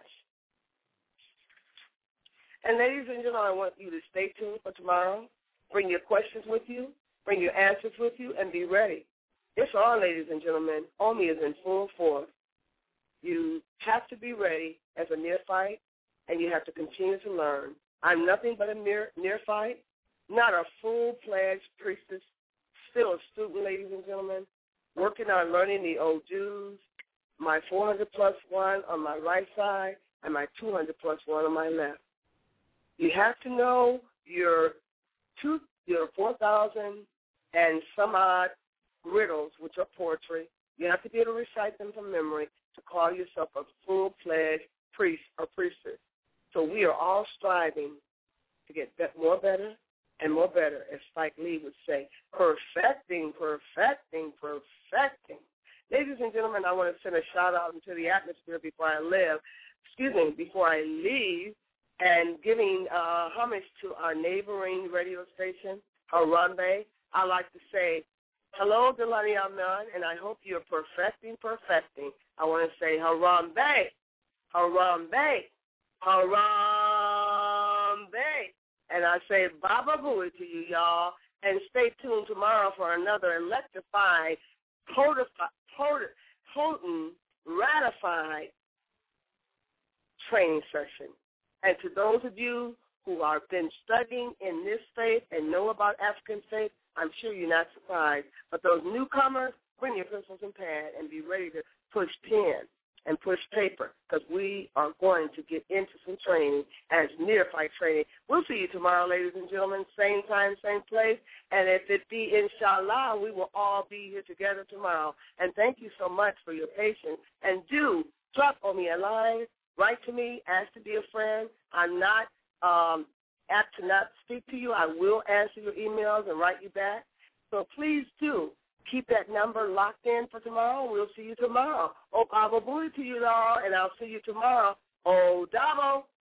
And ladies and gentlemen, I want you to stay tuned for tomorrow. Bring your questions with you. Bring your answers with you, and be ready. It's on, ladies and gentlemen. Omi is in full force. You have to be ready as a neophyte, and you have to continue to learn. I'm nothing but a neophyte, not a full-fledged priestess, still a student, ladies and gentlemen, working on learning the old Jews, my four hundred plus one on my right side, and my two hundred plus one on my left. You have to know your two, your four thousand and some odd riddles, which are poetry. You have to be able to recite them from memory to call yourself a full-fledged priest or priestess. So we are all striving to get more better and more better, as Spike Lee would say, perfecting, perfecting, perfecting. Ladies and gentlemen, I want to send a shout-out into the atmosphere before I live, excuse me, before I leave, and giving uh, homage to our neighboring radio station, Harambe. I like to say, hello, Delani Aman, and I hope you're perfecting, perfecting. I want to say Harambe, Harambe, Harambe. And I say Baba Booey to you, y'all, and stay tuned tomorrow for another electrified, potent, potent, ratified training session. And to those of you who have been studying in this faith and know about African faith, I'm sure you're not surprised. But those newcomers, bring your pencils and pad and be ready to push pen and push paper, because we are going to get into some training as neophyte training. We'll see you tomorrow, ladies and gentlemen, same time, same place. And if it be inshallah, we will all be here together tomorrow. And thank you so much for your patience. And do drop on me a line. Write to me, ask to be a friend. I'm not um, apt to not speak to you. I will answer your emails and write you back. So please do keep that number locked in for tomorrow. We'll see you tomorrow. Oh, Baba Booey to you all, and I'll see you tomorrow. Oh, Dabo.